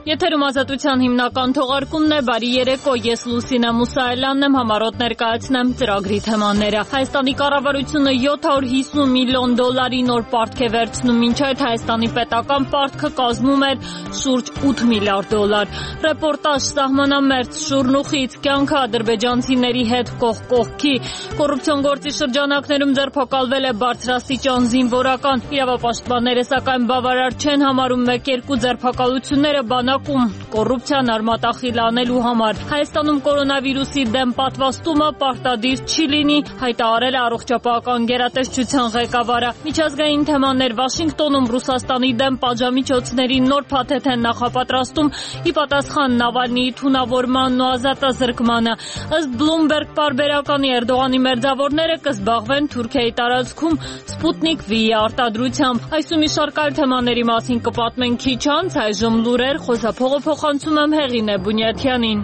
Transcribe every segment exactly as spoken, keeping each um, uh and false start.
Եթերում Ազատության հիմնական թողարկումն է, բարի երեկո, ես Լուսինե Մուսայելյանն եմ, համառոտ ներկայացնեմ ծրագրի թեմաները։ Հայաստանի կառավարությունը յոթ հարյուր հիսուն միլիոն դոլարի նոր պարտք է վերցնում, մինչ այդ Հայաստանի պետական պարտքը կազմում էր շուրջ ութ միլիարդ դոլար։ Ռեպորտաժ սահմանամերձ Շուռնուխից կյանքը ադրբեջանցիների հետ կողք կողքի։ Կոռուպցիոն գործի շրջանակներում ձերբակալվել է բարձրաստիճան զինվորական։ Իրավապաշտպանները սակայն բավարար չեն համարում մեկ-երկու ձերբակալությունները բանակում կոռուպցիան արմատախիլ անելու համար։ Հայաստանում կորոնավիրուսի դեմ պատվաստումը պարտադիր չի լինի, հայտարարել է առողջապահական գերատեսչության ղեկավարը։ Միջազգային թեմաներ Վաշինգտոնում Ռուսաստանի դեմ պատժամիջոցների նոր փաթեթ են նախապատրաստում ի պատասխան Նավալնիի թունավորմանն ու ազատազրկմանը։ Ըստ Bloomberg պարբերականի Էրդողանի մերձավորները կզբաղվեն Թուրքիայի տարածքում Սպուտնիկ V-ի արտադրությամբ։ Այս ու մի շարք այլ թեմաների մասին կպատմենք քիչ անց, այժմ լուրեր, խոսափողը փոխանցում եմ Հեղինե Բունյաթյանին։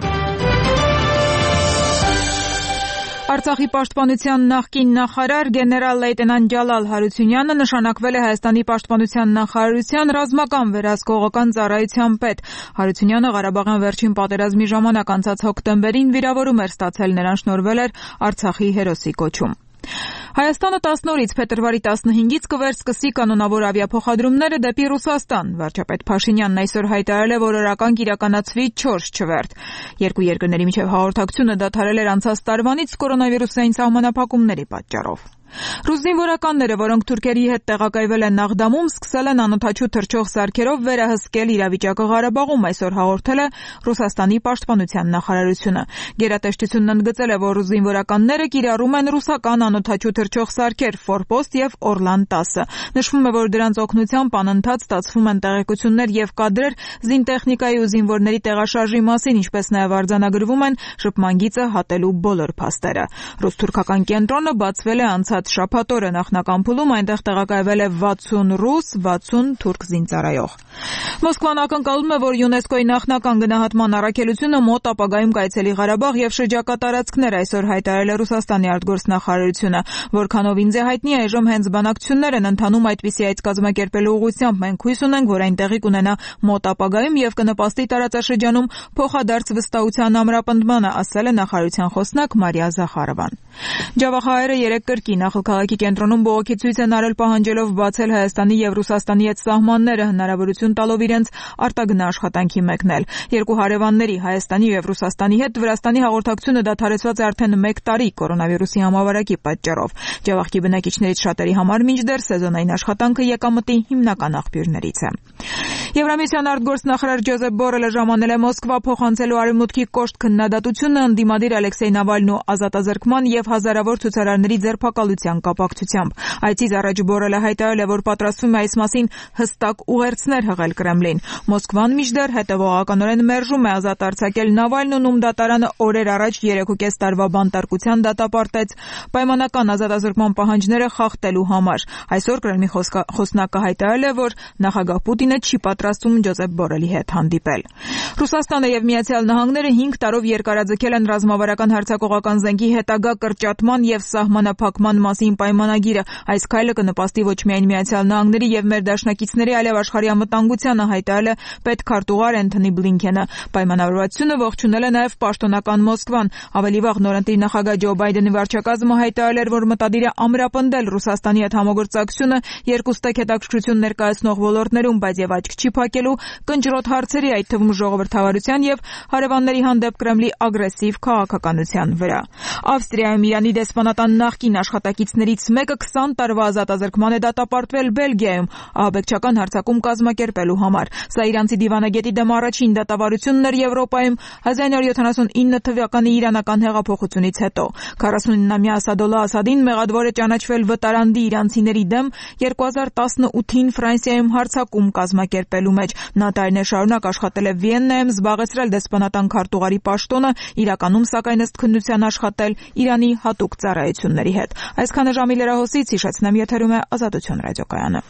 Արցախի պաշտպանության նախկին նախարար գեներալ լեյտենանտ Ջալալ Հարությունյանը նշանակվել է Հայաստանի պաշտպանության նախարարության ռազմական վերահսկողական ծառայության պետ։ Հարությունյանը Ղարաբաղյան վերջին պատերազմի ժամանակ անցած հոկտեմբերին վիրավորում էր ստացել, նրան շնորհվել էր Արցախի հերոսի կոչում։ Հայաստանը տասնօրից փետրվարի տասնհինգից կվերսկսի կանոնավոր ավիափոխադրումները դեպի Ռուսաստան։ Վարչապետ Փաշինյանն այսօր հայտարարել է, որ օրական կիրականացվի չորս չվերթ։ Երկու երկրների միջև հաղորդակցությունը դադարել էր անցած տարվանից կորոնավիրուսային սահմանափակումների պատճառով։ Ռուս զինվորականները, որոնք թուրքերի հետ տեղակայվել են Նաղդամում, սկսել են անօդաչու թռչող սարքերով վերահսկել իրավիճակը Ղարաբաղում, այսօր հաղորդել է Ռուսաստանի պաշտպանության նախարարությունը։ Գերատեսչությունն ընդգծել է, որ ռուս զինվորականները կիրառում են ռուսական անօդաչու թռչող սարքեր Ֆորպոստ եւ Օրլան տասը։ Նշվում է, որ դրանց օգնությամբ անընդհատ ստացվում են տեղեկություններ եւ կադրեր զինտեխնիկայի ու զինվորների տեղաշարժի մասին, ինչպես նաեւ արձանագրվում են շփման գիծը հատելու բոլոր փաստերը։ Ռուս-թուրքական կենտրոնը բացվել է անցած շաբաթ օրը նախնական փուլում, այնտեղ տեղակայվել է վաթսուն ռուս, վաթսուն թուրք զինծառայող։ Մոսկվան ակնկալում է, որ ՅՈՒՆԵՍԿՕ-ի նախնական գնահատման առաքելությունը մոտ ապագայում կայցելի Ղարաբաղ եւ շրջակա տարածքներ, այսօր հայտարարել է Ռուսաստանի արտգործնախարարությունը։ Որքանով ինձ է հայտնի, այժմ հենց բանակցություններ են ընթանում այդպիսի այց կազմակերպելու ուղղությամբ։ Մենք հույս ունենք, որ այն տեղի կունենա մոտ ապագայում եւ կնպաստի տարածաշրջանում փոխադարձ վստահության ամրապնդմանը, ասել է նախարարության խոսնակ Մարիա Զախարովան։ Ջավախահայերը երեք կրկին նախագահի կենտրոնում բողոքի ցույց են արել, պահանջելով բացել Հայաստանի եւ Ռուսաստանի հետ սահմանները, հնարավորություն տալով իրենց արտագնա աշխատանքի մեկնել։ Երկու հարևանների Հայաստանի եւ Ռուսաստանի հետ Վրաստանի հաղորդակցությունը դադարեցված է արդեն մեկ տարի կորոնավիրուսի համավարակի պատճառով։ Ջավախքի բնակիչներից շատերի համար մինչդեռ սեզոնային աշխատանքը եկամտի հիմնական աղբյուրներից է։ Եվրամիության արտգործնախարար Ջոզեփ Բորելը ժամանել է Մոսկվա փոխանցելու արևմուտքի կոշտ քննադատությունը ընդդիմադիր Ալեքսեյ Նավալնու ազատազրկման եւ հազարավոր ցուցարարների ձերբակալության կապակցությամբ։ Այցից առաջ Բորելը հայտարարել է, որ պատրաստվում է այս մասին հստակ ուղերձներ հղել Կրեմլին։ Մոսկվան մինչդեռ հետևողականորեն մերժում է ազատ արձակել Նավալնուն, ում դատարանը օրեր առաջ երեքուկես տարվա բանտարկության դատապարտեց պայմանական ազատազրկման պահանջները խախտելու համար։ Այսօր Կրեմլի խոսնակը հայտարարել է, որ նախագահ Պուտինը չի պատրաստվում Ջոզեփ Բորելի հետ հանդիպել։ Ռուսաստանը եւ Միացյալ Նահանգները հինգ տարով երկարաձգել են ռազմավարական հարձակողական զենքի հետագա կրճատման եւ սահմանափակման մասին պայմանագիրը։ Այս քայլը կնպաստի ոչ միայն Միացյալ Նահանգների եւ մեր դաշնակիցների, այլև աշխարհի անվտանգությանը, հայտարարել է պետքարտուղար Էնթոնի Բլինքենը։ Պայմանավորվածությունը ողջունել է նաեւ պաշտոնական Մոսկվան։ Ավելի վաղ նորընտիր նախագահ Ջո Բայդենի վարչակազմը հայտարարել էր, որ մտադիր է ամրապնդել Ռուսաստանի հետ համագործակցությունը երկուստեք հետաքրքրություն ներկայացնող ոլորտներում, բայց եւ աչք չի փակելու կնճռոտ հարցերի, այդ թվում ժողովրդավարության եւ հարևանների հանդեպ Կրեմլի ագրեսիվ քաղաքականության վրա։ Ավստրիայում Իրանի դեսպանատան նախկին աշխատակիցներից մեկը քսան տարվա ազատազրկման է դատապարտվել Բելգիայում ահաբեկչական հարձակում կազմակերպելու համար։ Սա իրանցի դիվանագետի դեմ առաջին դատավարությունն էր Եվրոպայում հազար իննյոթ յոթ ինը թվականի իրանական հեղափոխությունից հետո։ քառասունինամյա Ասադոլլա Ասադին մեղադվոր է ճանաչվել վտարանդի իրանցիների դեմ երկու հազար տասնութին Ֆրանսիայում հարձակում կազմակերպելու մեջ։ Նա տարիներ շարունակ աշխատել է Վիեննայում, զբաղեցրել դեսպանատան քարտուղարի պաշտոնը, իրականում սակայն ըստ քննության աշխատել Իրանի հատուկ ծառայությունների հետ։ Այսքանը ժամի լրահոսից, հիշեցնեմ, եթերում է Ազատություն ռադիոկայանը։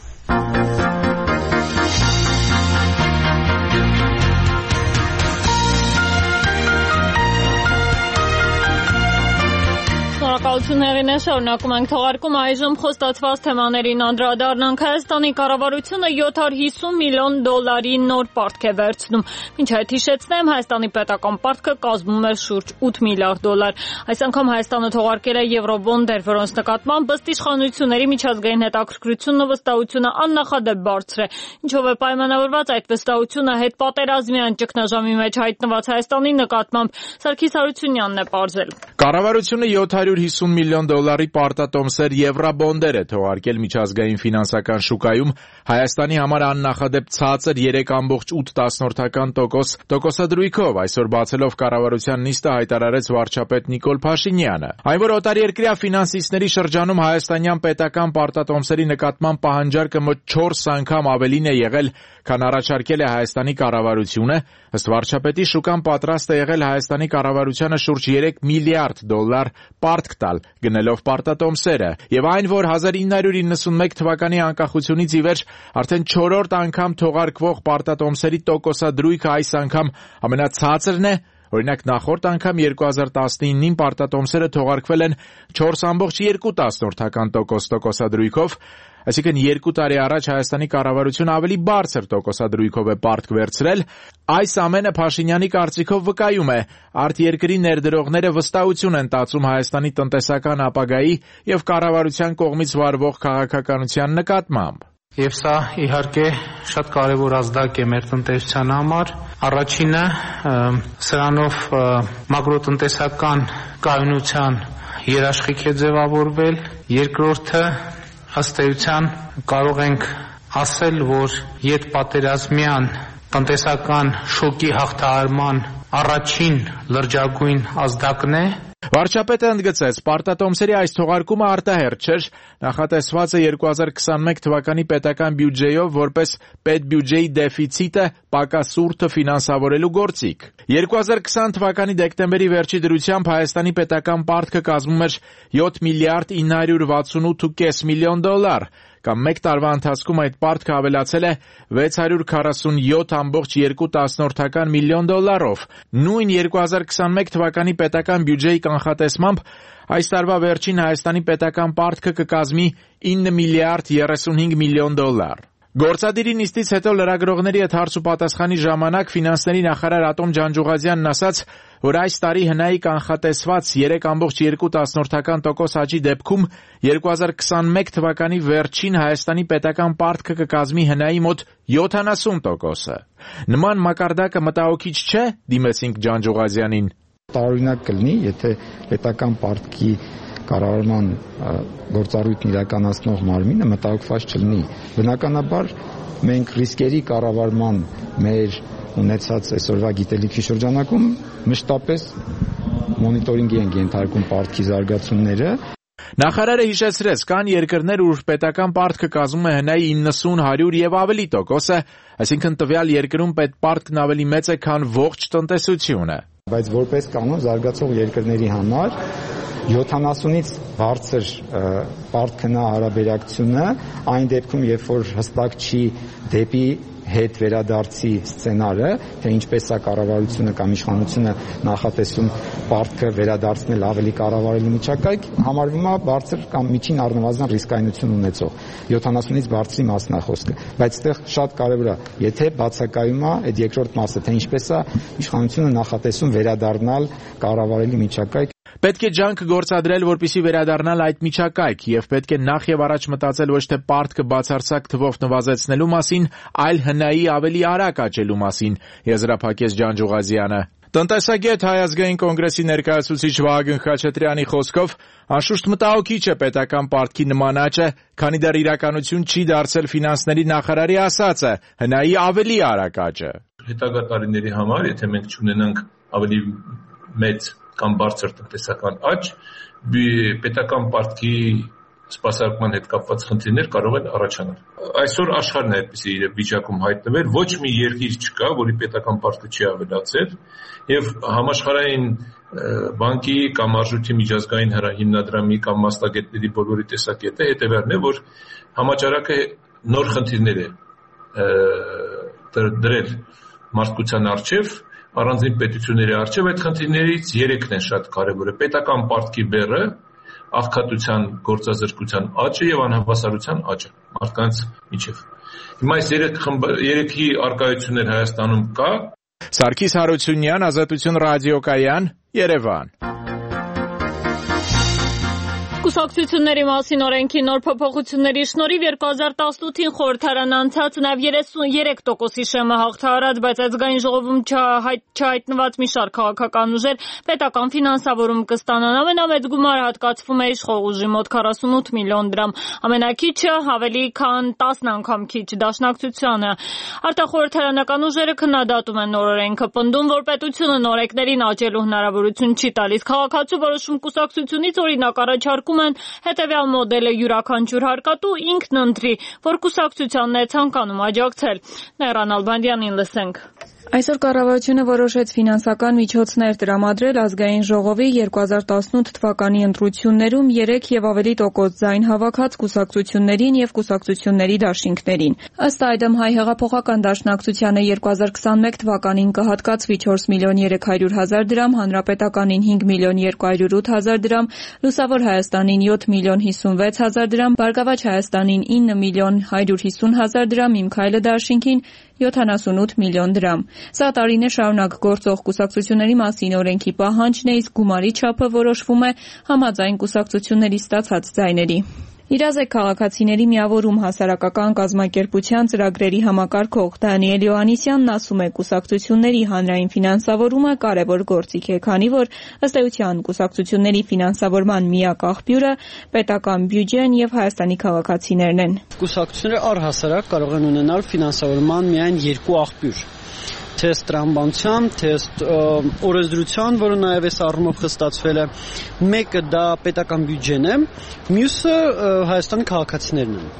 Շնորհակալություն Շնորհակալություն Հեղինե, շարունակում ենք թողարկում այժմ խոստացված թեմաներին անդրադառնանք։ Հայաստանի կառավարությունը յոթ հարյուր հիսուն միլիոն դոլարի նոր պարտք է վերցնում։ Մինչ այդ հիշեցնեմ, Հայաստանի պետական պարտքը կազմում է շուրջ ութ միլիարդ դոլար։ Այս անգամ Հայաստանը թողարկել է եվրոբոնդեր, որոնց նկատմամբ ըստ իշխանությունների միջազգային հետաքրքրությունն ու վստահությունը աննախադեպ բարձր է, ինչով է պայմանավորված այդ վստահությունը հետպատերազմյան ճգնաժամի մեջ հայտնված Հայաստանի նկատմամբ։ Սարգիս Հարությունյանն է պարզել։ Կառավարությունը յոթ հարյուր հիսուն միլիոն դոլարի պարտատոմսեր եվրոբոնդեր է թողարկել միջազգային ֆինանսական շուկայում Հայաստանի համար աննախադեպ ցածր երեք կόμ ութ տոկոս տոկոսադրույքով, այսօր բացելով կառավարության նիստը հայտարարեց վարչապետ Նիկոլ Փաշինյանը։ Այն որ օտարերկրյա ֆինանսիստների շրջանում հայաստանյան պետական պարտատոմսերի նկատմամբ պահանջարկը մոտ չորս անգամ ավելին է եղել, քան առաջարկել է Հայաստանի կառավարությունը, ըստ վարչապետի շուկան պատրաստ է եղել Հայաստանի կառավարությանը շուրջ երեք միլիարդ դոլար պարտք տալ, գնելով պարտատոմսերը, եւ այն, որ հազար ինը հարյուր իննսունմեկ թվականի անկախությունից ի վեր արդեն չորրորդ անգամ թողարկվող պարտատոմսերի տոկոսադրույքը այս անգամ ամենացածրն է։ Օրինակ նախորդ անգամ երկու հազար տասնինին պարտատոմսերը թողարկվել են չորս կόμ երկու տոկոս տոկոսադրույքով, այսինքն երկու տարի առաջ Հայաստանի կառավարությունը ավելի բարձր տոկոսադրույքով է պարտք վերցրել։ Այս ամենը Փաշինյանի կարծիքով վկայում է արտերկրի ներդրողները վստահություն են տածում Հայաստանի տնտեսական ապագայի եւ կառավարության կողմից վարվող քաղաքականության նկատմամբ։ Եվ սա իհարկե շատ կարևոր ազդակ է մեր տնտեսության համար։ Առաջինը սրանով մակրոտնտեսական կայունության երաշխիք է ձևավորվել, երկրորդը ըստ էության կարող ենք ասել, որ ետպատերազմյան տնտեսական շոկի հաղթահարման առաջին լրջագույն ազդակն է։ Վարչապետը ընդգծեց, պարտատոմսերի այս թողարկումը արտահերթ չէր, նախատեսված է երկու հազար քսանմեկ թվականի պետական բյուջեով որպես պետբյուջեի դեֆիցիտը պակասուրդը ֆինանսավորելու գործիք։ երկու հազար քսան թվականի դեկտեմբերի վերջի դրությամբ Հայաստանի պետական պարտքը կազմում էր յոթ միլիարդ ինը հարյուր վաթսունութ կόμ պենս միլիոն դոլար, կամ մեկ տարվա ընթացքում այդ պարտքը ավելացել է վեց հարյուր քառասունյոթ կόμ երկու միլիոն դոլարով։ Նույն երկու հազար քսանմեկ թվականի պետական բյուջեի կանխատեսմամբ այս տարվա վերջին Հայաստանի պետական պարտքը կկազմի ինը միլիարդ երեսունհինգ միլիոն դոլար։ Գործադիրի նիստից հետո լրագրողների հետ հարց ու պատասխանի ժամանակ ֆինանսների նախարար Ատոմ Ջանջուղազյանն ասաց, որ այս տարի հնայի կանխատեսված երեք կόμ երկու տոկոս աճի դեպքում երկու հազար քսանմեկ թվականի վերջին Հայաստանի պետական պարտքը կկազմի հնայի մոտ յոթանասուն տոկոսը։ Նման մակարդակը մտահոգիչ չէ, դիմեցինք Ջանջուղազյանին։ Տարօրինակ կլինի, եթե պետական պարտքի կառավարման գործառույթն իրականացնող մարմինը մտահոգված չլինի։ Բնականաբար մենք ռիսկերի կառավարման մեր ունեցած այսօրվա գիտելիքի շրջանակում մշտապես մոնիտորինգի են ենթարկում պարտքի զարգացումները։ Նախարարը հիշեցրեց, կան երկրներ, ուր պետական պարտքը կազմում է հնայի իննսուն, հարյուր եւ ավելի տոկոսը, այսինքն տվյալ երկրում պետպարտքն ավելի մեծ է, քան ողջ տնտեսությունը։ Բայց որպես կանոն զարգացող երկրների համար յոթանասունից բարձր պարտքնա հարաբերակցությունը այն դեպքում, երբ որ հստակ չի դեպի հետ վերադարձի սցենարը, թե ինչպես է կառավարությունը կամ իշխանությունը նախատեսում պարտքը վերադարձնել ավելի կառավարելի միջակայք, համարվում է բարձր կամ միջին առնվազն ռիսկայնություն ունեցող։ յոթանասունից բարձրի մասն է խոսքը, բայց այդտեղ շատ կարևոր է, եթե բացակայում է այդ երկրորդ մասը, թե ինչպես է իշխանությունը նախատեսում վերադառնալ կառավարելի միջակայք։ Պետք է ջանք գործադրել, որպեսզի վերադառնալ այդ միջակայք, եւ պետք է նախ եւ առաջ մտածել ոչ թե պարտքը բացարձակ թվով նվազեցնելու մասին, այլ հնայի ավելի արագ աճելու մասին, եզրափակեց Ջանջուղազյանը։ Տնտեսագետ Հայ ազգային կոնգրեսի ներկայացուցիչ Վահագն Խաչատրյանի խոսքով անշուշտ մտահոգիչ է պետական պարտքի նման աճը, քանի դեռ իրականություն չի դարձել ֆինանսների նախարարի ասածը՝ հնայի ավելի արագ աճը։ Հետագա տարիների համար, եթե մենք չունենանք ավելի մեծ կամ բարձր տնտեսական աճ, պետական պարտքի սպասարկման հետ կապված խնդիրներ կարող են առաջանալ։ Այսօր աշխարհն է այդպիսի վիճակում հայտնվել, ոչ մի երկիր չկա, որի պետական պարտքը չի ավելացել, եւ համաշխարհային բանկի կամ արժույթի միջազգային հիմնադրամի կամ մասնագետների բոլորի տեսակետը հետեւյալն է, որ համաճարակը նոր խնդիրներ է դրել մարդկության առջև, առանձին պետությունների առջև, այդ խնդիրներից երեքն են շատ կարևորը։ Պետական պարտքի բեռը, աղքատության գործազրկության աճը եւ անհավասարության աճը մարդկանց միջեւ։ Հիմա այս երեք երեքի արկայություններ Հայաստանում կա։ Սարգիս Հարությունյան, Ազատություն ռադիոկայան, Երևան։ Կուսակցությունների մասին օրենքի նոր փոփոխությունների շնորհիվ երկու հազար տասնութին խորհրդարան անցած նաև երեսունյերեք տոկոսի շեմը հաղթահարած, բայց ազգային ժողովում չհայտնված մի շարք քաղաքական ուժեր պետական ֆինանսավորում կստանան։ Ամենամեծ գումարը հատկացվում է իշխող ուժի մոտ քառասունութ միլիոն դրամ, ամենակիչը ավելի քան տասն անգամ քիչ դաշնակցությանը։ Արտախորհրդարանական ուժերը քննադատում են նոր օրենքը, պնդում, որ պետությունը նորեկներին աճելու հնարավորություն չի տալիս։ Քաղաքացու որոշում կուսակցությունից օրինակ առաջարկում են հետևյալ մոդելը յուրաքանչյուր հարկատու ինքն ընտրի, որ կուսակցությանն է ցանկանում աջակցել։ Նայրան Ալբանդյանին լսենք։ Այսօր կառավարությունը որոշեց ֆինանսական միջոցներ տրամադրել ազգային ժողովի երկու հազար տասնութ թվականի ընտրություններում երեք եւ ավելի տոկոս ձայն հավաքած կուսակցություններին եւ կուսակցությունների դաշինքներին։ Ըստ այդմ Հայ հեղափոխական դաշնակցությանը երկու հազար քսաներեք թվականին կհատկացվի չորս միլիոն երեք հարյուր հազար դրամ, Հանրապետականին հինգ միլիոն երկու հարյուր ութ հազար դրամ, Լուսավոր Հայաստանին յոթ միլիոն հիսունվեց հազար դրամ, Բարգավաճ Հայաստանին ինը միլիոն հարյուր հիսուն հազար դրամ, Իմ Քայլը դաշինքին յոթանասունութ միլիոն դրամ։ Սա տարիներ շարունակ գործող կուսակցությունների մասին օրենքի պահանջն է, իսկ գումարի չափը որոշվում է համաձայն կուսակցությունների ստացած ձայների։ Իրազեկ քաղաքացիների միավորում հասարակական կազմակերպության ծրագրերի համակարգող Դանիել Յոհաննիսյանն ասում է, կուսակցությունների հանրային ֆինանսավորումը կարևոր գործիք է, քանի որ ըստ էության կուսակցությունների ֆինանսավորման միակ աղբյուրը պետական բյուջեն եւ Հայաստանի քաղաքացիներն են։ Կուսակցությունները առհասարակ կարող են ունենալ ֆինանսավորման միայն երկու աղբյուր։ Թե տրամաբանության, թե օրենսդրության, որը նաև այս առումով խստացվել է, մեկը դա պետական բյուջեն է, մյուսը Հայաստանի քաղաքացիներն են։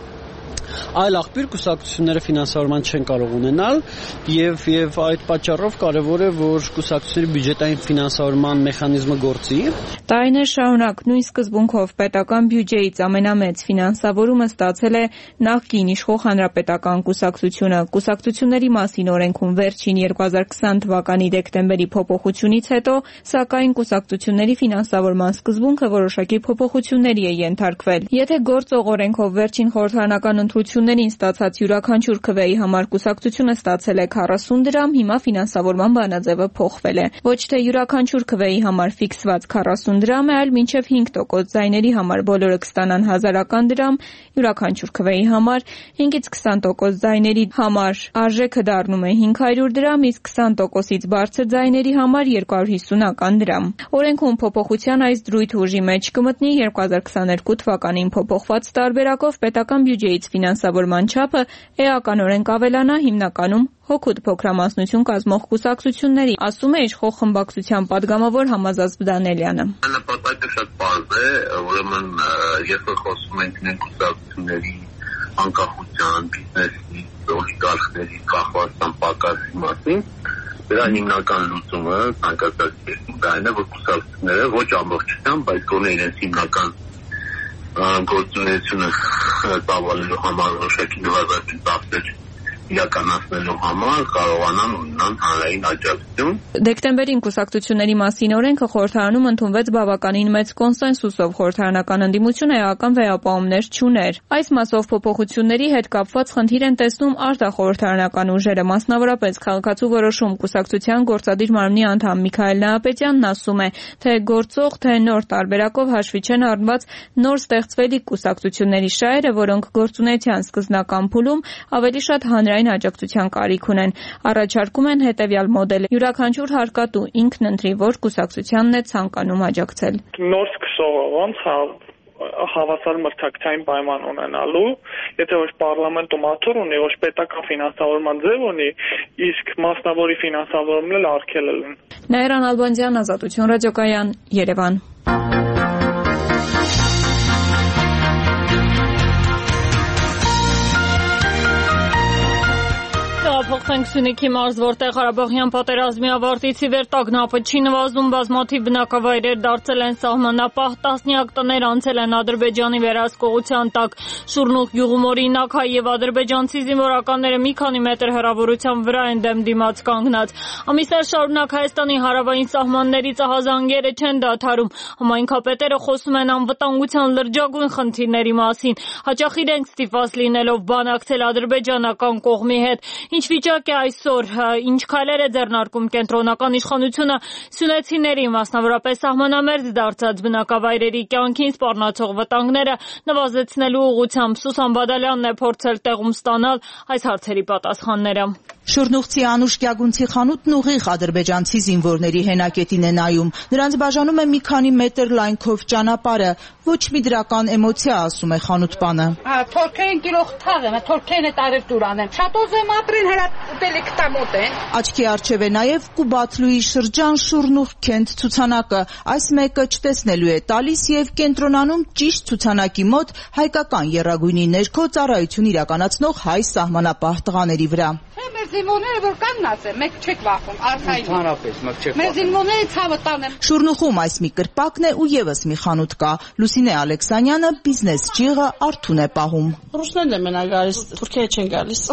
Այլ աղբյուր կուսակցությունները ֆինանսավորման չեն կարող ունենալ եւ եւ այդ պատճառով կարեւոր է, որ կուսակցությունների բյուջետային ֆինանսավորման մեխանիզմը գործի։ Տարիներ շարունակ նույն սկզբունքով պետական բյուջեից ամենամեծ ֆինանսավորումը ստացել է նախկին իշխող Հանրապետական կուսակցությունը։ Կուսակցությունների մասին օրենքում վերջին երկու հազար քսան թվականի դեկտեմբերի փոփոխությունից հետո, սակայն կուսակցությունների ֆինանսավորման սկզբունքը որոշակի փոփոխությունների է ենթարկվել։ Եթե գործող օրենքով վերջին խորհրդարանական ընտրություններին ստացած յուրաքանչյուր քվեի համար կուսակցությունը ստացել է քառասուն դրամ, հիմա ֆինանսավորման բանաձևը փոխվել է։ Ոչ թե յուրաքանչյուր քվեի համար ֆիքսված քառասուն դրամ է, այլ մինչև հինգ տոկոս ձայների համար բոլորը կստանան հազարական դրամ, յուրաքանչյուր քվեի համար հինգից քսան տոկոս ձայների համար արժեքը դառնում է հինգ հարյուր դրամ, իսկ քսան տոկոսից բարձր ձայների համար երկու հարյուր հիսուն դրամ։ Օրենքում փոփոխության այս դրույթը ուժի մեջ կմտնի երկու հազար քսաներկու թվականին փոփոխված տարբերակով պետական բյուջեից ֆինանսավորման չափը էականորեն կավելանա հիմնականում հօգուտ փոքրամասնություն կազմող կուսակցությունների, ասում է իշխող խմբակցության падգամավոր Համազած Դանելյանը։ Նպատակը շատ պարզ է, ուրեմն երբ որ խոսում ենք նույն կուսակցությունների անկախության, բիզնեսի, օլիգարխների կախվածության պակասի մասին, դրա հիմնական լուծումը ցանկացած երկրում է, որ կուսակցությունները ոչ ամբողջությամբ, բայց գոնե իրենց հիմնական գործունեությունը ծավալելու համար որոշակի նվազագույն ծախսեր իրականացնելու համար կարողանան ունենան հանրային աջակցություն։ Դեկտեմբերին կուսակցությունների մասին օրենքը խորհրդարանում ընդունվեց բավականին մեծ կոնսենսուսով, խորհրդարանական ընդդիմությունը էական վերապահումներ չուներ։ Այս մասով փոփոխությունների հետ կապված խնդիր են տեսնում արտախորհրդարանական ուժերը, մասնավորապես քաղաքացու որոշում կուսակցության գործադիր մարմնի անդամ Միքայել Նահապետյանն ասում է, թե գործող, թե նոր տարբերակով հաշվի չեն առնված նոր ստեղծվելիք կուսակցությունների շահերը, որոնք գործունեության սկզբնական փուլում ավելի շատ հանրային աջակցության կարիք ունեն։ Առաջարկում են հետևյալ մոդել. յուրաքանչյուր հարկատու ինքն ընտրի, որ կուսակցությանն է ցանկանում աջակցել։ Նոր սկսողը ոնց հավասար մրցակցային պայման ունենալու, եթե ոչ պարլամենտում աթոռ ունի, ոչ պետական ֆինանսավորման ձև ունի, իսկ մասնավորի ֆինանսավորումն էլ արգելել են։ Նայրան Ալբանդյան, Ազատություն ռադիոկայան, Երևան։ Կփոխենք Սյունիքի մարզ, որտեղ Ղարաբաղյան պատերազմի ավարտից ի վեր տագնապը չի նվազում, բազմաթիվ բնակավայրեր դարձել են սահմանապահ, տասնյակ տներ անցել են Ադրբեջանի վերահսկողության տակ։ Շուրնուղ գյուղում օրինակ հայ եւ ադրբեջանցի զինվորականները մի քանի մետր հեռավորության վրա են դեմ դիմաց կանգնած։ Ամիսներ շարունակ Հայաստանի հարավային սահմաններից ահազանգերը չեն դադարում։ Համայնքապետերը խոսում են անվտանգության լրջագույն խնդիրների մասին, հաճախ իրենք ստիպված լինելով բանակցել ադրբեջանական կողմի հետ։ Ինչ վիճակ է այսօր, ինչ քայլեր է ձեռնարկում կենտրոնական իշխանությունը սյունեցիների, մասնավորապես սահմանամերձ դարձած բնակավայրերի կյանքին սպառնացող վտանգները նվազեցնելու ուղղությամբ։ Սուսան Բադալյանն է փորձել տեղում ստանալ այս հարցերի պատասխանները։ Շուրնուղցի Անուշ Կյագունցի խանութն ուղիղ ադրբեջանցի զինվորների հենակետին է նայում։ Նրանց բաժանում է մի քանի մետր լայնքով ճանապարհը, ոչ մի դրական էմոցիա, ասում է խանութպանը։ Թորքեն գիրող թաղ եմ, թորքեն է տարել դուրան եմ։ Շատ օզեմ ապրին հրա ուտելիք տամոտ են։ Աչքի առջև է նաև Կուբաթլուի շրջան Շուրնուղ քենթ ցուցանակը։ Այս մեկը չտեսնելու է տալիս եւ կենտրոնանում ճիշտ ցուցանակի մոտ հայկական եռագույնի ներքո ծառայություն իրականացնող հայ սահմանապահ տղաների վրա։ Մեր զինվորները որ կաննած են, մեկ չեք վախում, արխային։ Ընդհանրապես մեկ չեք վախում։ Մեր զինվորները ցավը տանեն։ Շուրնուղում այս մի կրպակն է ու եւս մի խանութ կա։ Լուսինե Ալեքսանյանը բիզնես ջիղը արթուն է պահում։ Ռուսներն են մենակ գալիս, թուրքերը չեն գալիս։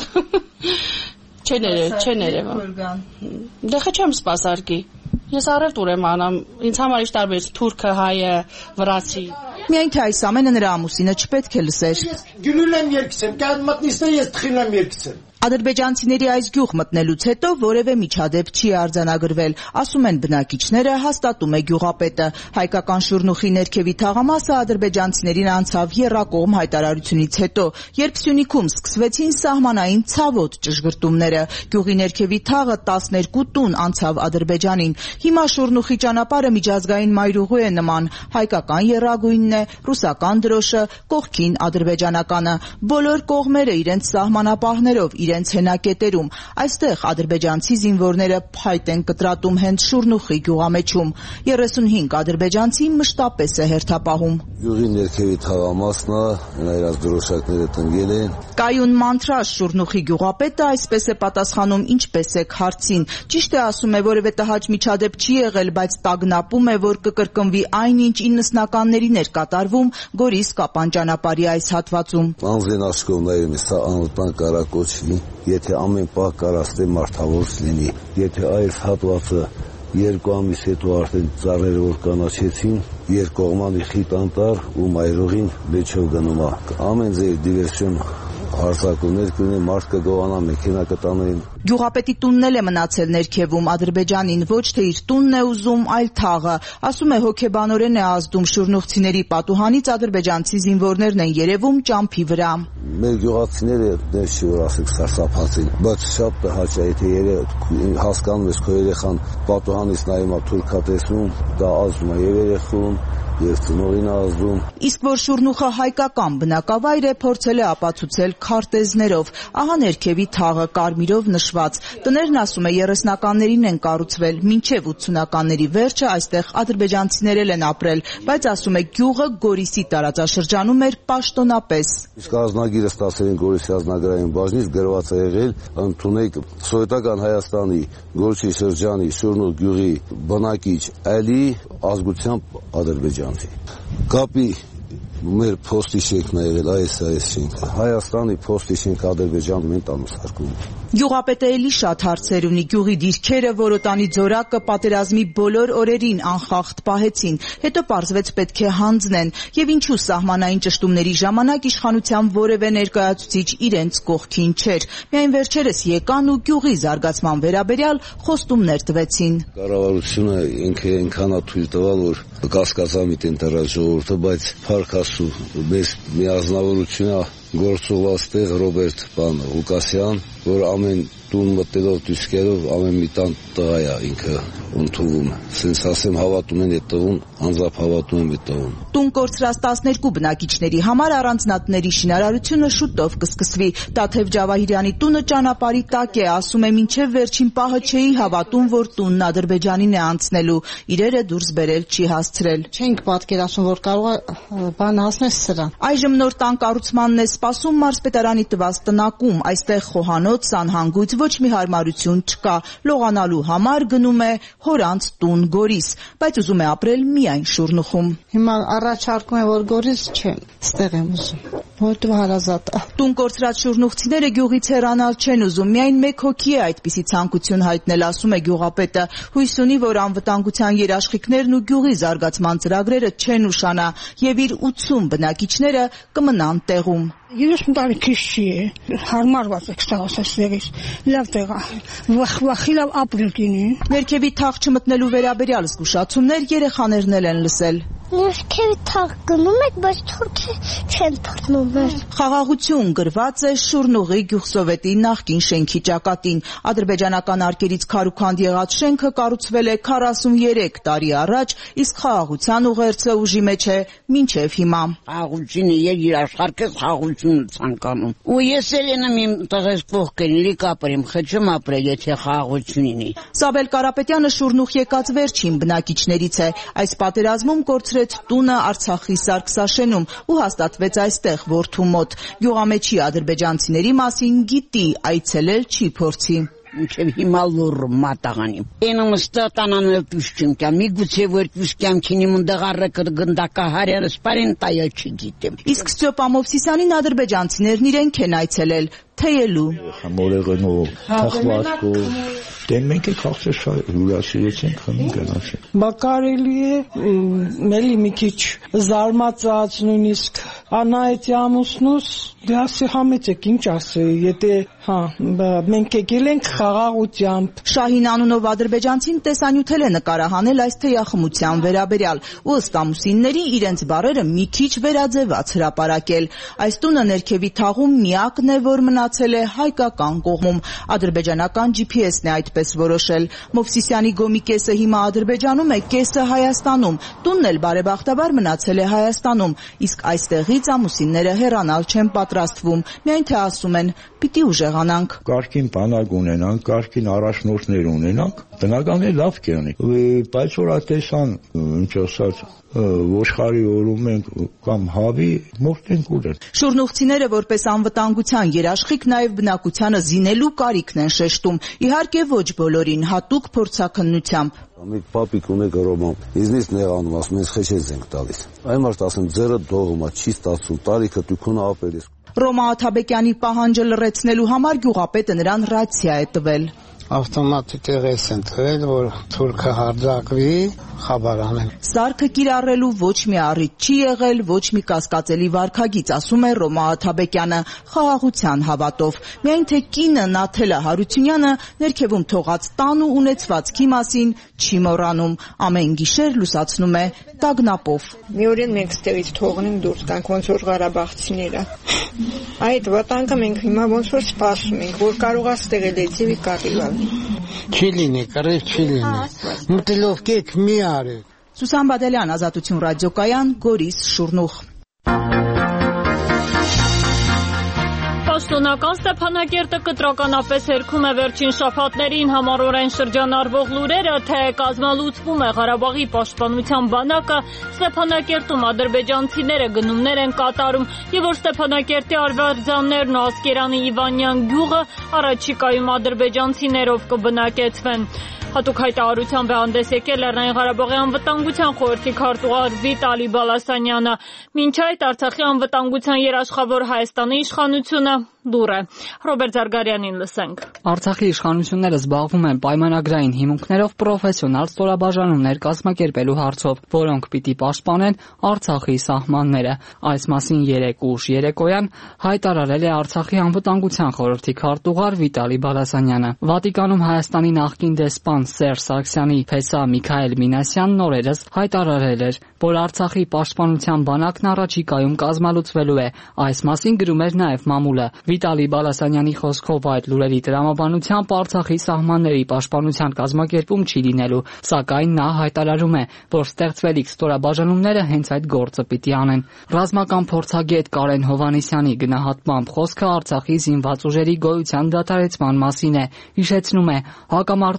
Չեն երևա, չեն երևա։ Դե խչեմ սպասարկի։ Ես առևտուր եմ անում, ինձ համար ինչ տարբեր թուրքը, հայը, վրացի։ Միայն թե այս ամենը նրա ամուսինը չպետք է լսեր։ Գյուլül եմ երկցեմ, կան մտնիսներ ես թխին եմ երկցեմ։ Ադրբեջանցիների այս գյուղ մտնելուց հետո որևէ միջադեպ չի արձանագրվել, ասում են բնակիչները, հաստատում է գյուղապետը։ Հայկական Շուրնուղի ներքևի թաղամասը ադրբեջանցիներին անցավ եռակողմ հայտարարությունից հետո, երբ Սյունիքում սկսվեցին սահմանային ցավոտ ճշգրտումները։ Գյուղի ներքևի թաղը տասներկու տուն անցավ Ադրբեջանին։ Հիմա Շուրնուղի ճանապարհը միջազգային մայրուղու է նման, հայկական եռագույնն է, ռուսական դրոշը, կողքին ադրբեջանականը։ Բոլոր կողմերը իրենց սահմանապահներով իրենց հենակետերում։ Այստեղ ադրբեջանցի զինվորները փայտ են կտրատում հենց Շուրնուղի գյուղամեջում։ երեսունհինգ ադրբեջանցի մշտապես է հերթապահում։ Գյուղի ներքևի թաղամասն է, նայած դրոշակները տնկել են։ Կայուն մանտրաշ Շուրնուղի գյուղապետը այսպես է պատասխանում ինչպես է հարցին։ Ճիշտ է ասում է, որևէ տհաճ միջադեպ չի եղել, բայց տագնապում է, որ կկրկնվի այնինչ իննսնականներին էր կատարվում Գորիս-Կապան ճանապարհի այս հատվածում։ Անձեն աշխով նայում է, սա անվտանգ կարակոչվի, եթե ամեն պահ կարաստ է մարդավոր լինի, եթե այս հատվածը երկու ամիս հետո արդեն ծառերը որ կանաչեցին, երկկողմանի խիտ անտառ ու մայրուղին լեչով գնում է։ Ամեն ձեր դիվերսիոն հարձակումներ կունի, մարդ կգողանա, մեքենա կտանեն։ Գյուղապետի տունն էլ է մնացել ներքևում, Ադրբեջանին ոչ թե իր տունն է ուզում, այլ թաղը։ Ասում է հոգեբանորեն է ազդում շուրնուղցիների պատուհանից ադրբեջանցի զինվորներն են երևում ճամփի վրա։ Մեր գյուղացիները դες չի որ ասեք սարսափած են, բայց շատ տհաճ է, եթե երե հասկանում ես քո երեխան պատուհանից նայում է թուրքա տեսնում, դա ազդում է եւ երեխուն եւ ծնողին ազդում։ Իսկ որ Շուրնուղը հայկական բնակավայր է, փորձել է ապացուցել քարտեզներով։ Ահա ներքևի թաղը կարմիրով նշված։ Տներն ասում է երեսնականներին են կառուցվել, մինչև ութսունականների վերջը այստեղ ադրբեջանցիներ են ապրել, բայց ասում է գյուղը Գորիսի տարածաշրջանում էր պաշտոնապես։ Իսկ ազնագիրը ստացել են Գորիսի ազնագրային բաժնից, գրված է եղել ընդունեք սովետական Հայաստանի Գորիսի շրջանի Շուրնուղ գյուղի բնակիչ Ալի ազգությամբ ադրբեջանցի։ Կապի մեր փոստի շենքն է եղել այս այս շենքը։ Հայաստանի փոստի շենքը Ադրբեջանում են տանուսարկում։ Գյուղապետը էլի շատ հարցեր ունի։ Գյուղի դիրքերը Որոտանի ձորակը պատերազմի բոլոր օրերին անխախտ պահեցին, հետո պարզվեց պետք է հանձնեն, եւ ինչու սահմանային ճշտումների ժամանակ իշխանության որևէ ներկայացուցիչ իրենց կողքին չէր։ Միայն վերջերս եկան ու գյուղի զարգացման վերաբերյալ խոստումներ տվեցին։ Կառավարությունը ինքը այնքան է թույլ տվել, որ կասկածամիտ են դրած ժողովուրդը, բայց փառք Աստծո, մեզ միազնավորությունը գործողված տեղ Ռոբերտ բան Ղուկասյան, որ ամեն տուն մտնելով դիսկերով ամեն մի տան տղա է ինքը ընդունում։ Սենց ասեմ հավատում են այդ տղուն, անձամբ հավատում եմ այդ տղուն։ Տուն կորցրած տասներկու բնակիչների համար առանձնատների շինարարությունը շուտով կսկսվի։ Տաթև Ջավահիրյանի տունը ճանապարհի տակ է, ասում է մինչև վերջին պահը չէի հավատում, որ տունն Ադրբեջանին է անցնելու։ Իրերը դուրս բերել չի հասցրել։ Չենք պատկերացնում, որ կարող է բան հասնել սրան։ Այժմ նոր տան կառուցմանն է սպասում մարզպետարանի տված տնակում, այստեղ խոհանոց, սանհանգույց ոչ մի հարմարություն չկա, լողանալու համար գնում է հորանց տուն Գորիս, բայց ուզում է ապրել միայն Շուռնուխում։ Հիմա առաջարկում է, որ Գորիս չեմ, ստեղ եմ ուզում, որտու հարազատ է։ Տուն կորցրած շուռնուխցիները գյուղից հեռանալ չեն ուզում, միայն մեկ հոգի է այդպիսի ցանկություն հայտնել, ասում է գյուղապետը, հույս ունի, որ անվտանգության երաշխիքներն ու գյուղի զարգացման ծրագրերը չեն ուշանա եւ իր ութսուն բնակիչները կմնան տեղում։ երեսուն տարի քիչ չի է, հարմարված եք ստեղծես տեղից, լավ տեղ է, վախի լավ ապրել կինի։ Ներքևի թաղ չմտնելու վերաբերյալ զգուշացումներ երեխաներն էլ են լսել։ Ներքևի թաղ գնում եք, բայց թուրքը չեն թողնում մեր։ Խաղաղություն գրված է Շուռնուղի գյուղսովետի նախկին շենքի ճակատին։ Ադրբեջանական արկերից քարուքանդ եղած շենքը կառուցվել է քառասուններեք տարի առաջ, իսկ խաղաղության ուղերձը ուժի մեջ է մինչև հիմա։ Խաղաղությունը երաշխարքես խաղաղությունը ցանկանում։ Ու ես էլ եմ իմ տղես փոխկել, լիք ապրեմ, խճում ապրել, եթե խաղաղություն ունի։ Սաբել Կարապետյանը Շուռնուխ եկած վերջին բնակիչներից է։ Այս պատերազմում կորցրեց տունը Արցախի Սարգսաշենում ու հաստատվեց այստեղ որդու մոտ։ Գյուղամեջի ադրբեջանցիների մասին գիտի, այցելել չի փորձի։ Մինչև հիմա լուռ մատաղանիմ։ Ենում ստատանանել պուշկիմ կյամ, միգուցե որ պուշկյամ քինիմ ունդաղարը կրգնդակա հարերը սպարին տայա չի գիտեմ։ Իսկ Ստյոպ Ամովսիսյանին ադրբեջանցիներն իրենք են այցելել, թեյելու։ Մորեղենով, թախվածքով, դեն մենք է քաղցր հյուրասիրեցինք, խմին գնացինք։ Բա կարելի է մելի մի քիչ զարմացած նույնիսկ անայეთი ամուսնուս դե ասի համեց եք ինչ ասեի, եթե հա մենք եկել ենք խաղաղությամբ։ Շահին անունով ադրբեջանցին տեսանյութել է նկարահանել այս թեյախմության վերաբերյալ ու ըստ ամուսինների իրենց բառերը մի քիչ վերաձևած հրապարակել։ Այս տունը ներքևի թաղում միակն է, որ մնացել է հայկական կողմում։ Ադրբեջանական ջի փի էսն է այդպես որոշել։ Մովսիսյանի գոմի կեսը հիմա Ադրբեջանում է, կեսը Հայաստանում։ Տունն էլ բարեբախտաբար մնացել է Հայաստանում, իսկ այստեղից ամուսինները հեռանալ չեն պատրաստվում, միայն թե ասում են՝ պիտի ուժեղանանք։ Կարգին բանակ ունենանք, կարգին առաջնորդներ ունենանք, բնական է լավ կյանի, բայց որ ատեսան, ինչ ասած, ոշխարի օրում ենք կամ հավի մորտ ենք ուլեն։ Շուռնուխցիները որպես անվտանգության երաշխիք նաև բնակությանը զինելու կարիքն են շեշտում, իհարկե ոչ բոլորին, հատուկ փորձաքննությամբ։ Մի պապիկ ունե գրոմամ, իզնից նեղանում, ասում ես խեչեց ենք տալիս։ Այն մարդ ասում ձերը դողումա, չի ստացում, տարիքը տուքունը ապել ես։ Ռոմա Աթաբեկյանի պահանջը լրացնելու համար գյուղապետը նրան ռացիա է տվել։ Ավտոմատի տեղես են թվել, որ թուրքը հարձակվի, խաբար անել։ Սարքը կիրառելու ոչ մի առիթ չի եղել, ոչ մի կասկածելի վարքագիծ, ասում է Ռոմա Աթաբեկյանը խաղաղության հավատով։ Միայն թե կինը Նաթելա Հարությունյանը ներքևում թողած տան ու ունեցվածքի մասին չի մոռանում, ամեն գիշեր լուսացնում է տագնապով։ Մի օրեն մենք ստեղից թողնենք դուրս գանք, ոնց որ Ղարաբաղցիները։ Այդ վտանգը մենք հիմա ոնց որ սպասում ենք, որ կարող է ստեղել էցի կարիվալ։ Չի լինի, կարև չի լինի։ Մտելով կեք մի արեք։ Սուսան Բադելյան, Ազատություն ռադիոկայան, Գորիս, Շուռնուխ։ Պաշտոնական Ստեփանակերտը կտրականապես հերքում է վերջին շաբաթներին համառորեն շրջանառվող լուրերը, թե կազմալուծվում է Ղարաբաղի պաշտպանության բանակը, Ստեփանակերտում ադրբեջանցիները գնումներ են կատարում եւ որ Ստեփանակերտի արվարձաններն ու Ասկերանի Իվանյան գյուղը առաջիկայում ադրբեջանցիներով կբնակեցվեն։ Հատուկ հայտարարությամբ է հանդես եկել Լեռնային Ղարաբաղի անվտանգության խորհրդի քարտուղար Վիտալի Բալասանյանը։ Մինչ այդ Արցախի անվտանգության երաշխավոր Հայաստանի իշխանությունը լուր է։ Ռոբերտ Զարգարյանին լսենք։ Արցախի իշխանությունները զբաղվում են պայմանագրային հիմունքներով պրոֆեսիոնալ ստորաբաժանումներ կազմակերպելու հարցով, որոնք պիտի պաշտպանեն Արցախի սահմանները։ Այս մասին երեկ ուշ երեկոյան հայտարարել է Արցախի անվտանգության խորհրդի քարտուղար Վիտալի Բալասանյանը։ Վատիկանում Հայաստանի նախկին դեսպան Սերժ Սարգսյանի փեսա Միքայել Մինասյանն օրերս հայտարարել էր, որ Արցախի պաշտպանության բանակն առաջիկայում կազմալուծվելու է։ Այս մասին գրում էր նաև մամուլը։ Վիտալի Բալասանյանի խոսքով այդ լուրերի տրամաբանությամբ Արցախի սահմանների պաշտպանության կազմակերպում չի լինելու, սակայն նա հայտարարում է, որ ստեղծվելիք ստորաբաժանումները հենց այդ գործը պիտի անեն։ Ռազմական փորձագետ Կարեն Հովհաննիսյանի գնահատմամբ խոսքը Արցախի զինված ուժերի գոյության դադարեցման մասին է, հիշեցնում է, հակամարտության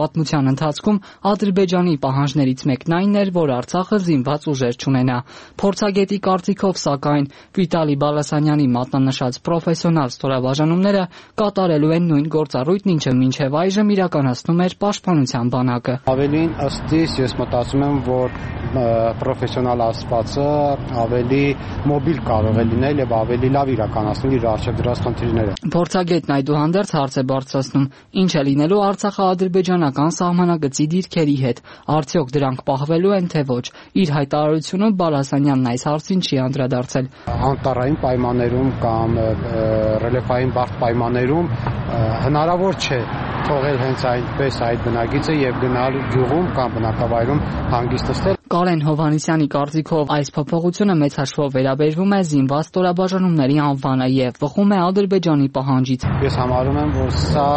պատմության ընթացքում Ադրբեջանի պահանջներից մեկն այն էր, որ Արցախը զինված ուժեր չունենա։ Փորձագետի կարծիքով, սակայն, Վիտալի Բալասանյանի մատնանշած պրոֆեսիոնալ ստորաբաժանումները կատարելու են նույն գործառույթն, ինչը մինչև այժմ իրականացնում էր պաշտպանության բանակը։ Ավելին ըստ իս ես մտածում եմ, որ պրոֆեսիոնալ ասվածը ավելի մոբիլ կարող է լինել եւ ավելի լավ իրականացնել իր արժեք դրած խնդիրները։ Փորձագետն այդուհանդերձ հարց է բարձրացնում. ինչ է լինելու Արցախա-ադրբեջանական սահմանագծի դիրքերի հետ, արդյոք դրանք պահվելու են թե ոչ։ Իր հայտարարությունում Բալասանյանն այս հարցին չի անդրադարձել։ Անտառային պայմաններում կամ ռելիեֆային բարդ պայմաններում հնարավոր չէ թողել հենց այնպես այդ բնագիծը եւ գնալ գյուղում կամ բնակավայրում հանգստել։ Կարեն Հովհաննիսյանի կարծիքով այս փոփոխությունը մեծ հաշվով վերաբերվում է զինված ստորաբաժանումների անվանը եւ բխում է Ադրբեջանի պահանջից։ Ես համարում եմ, որ սա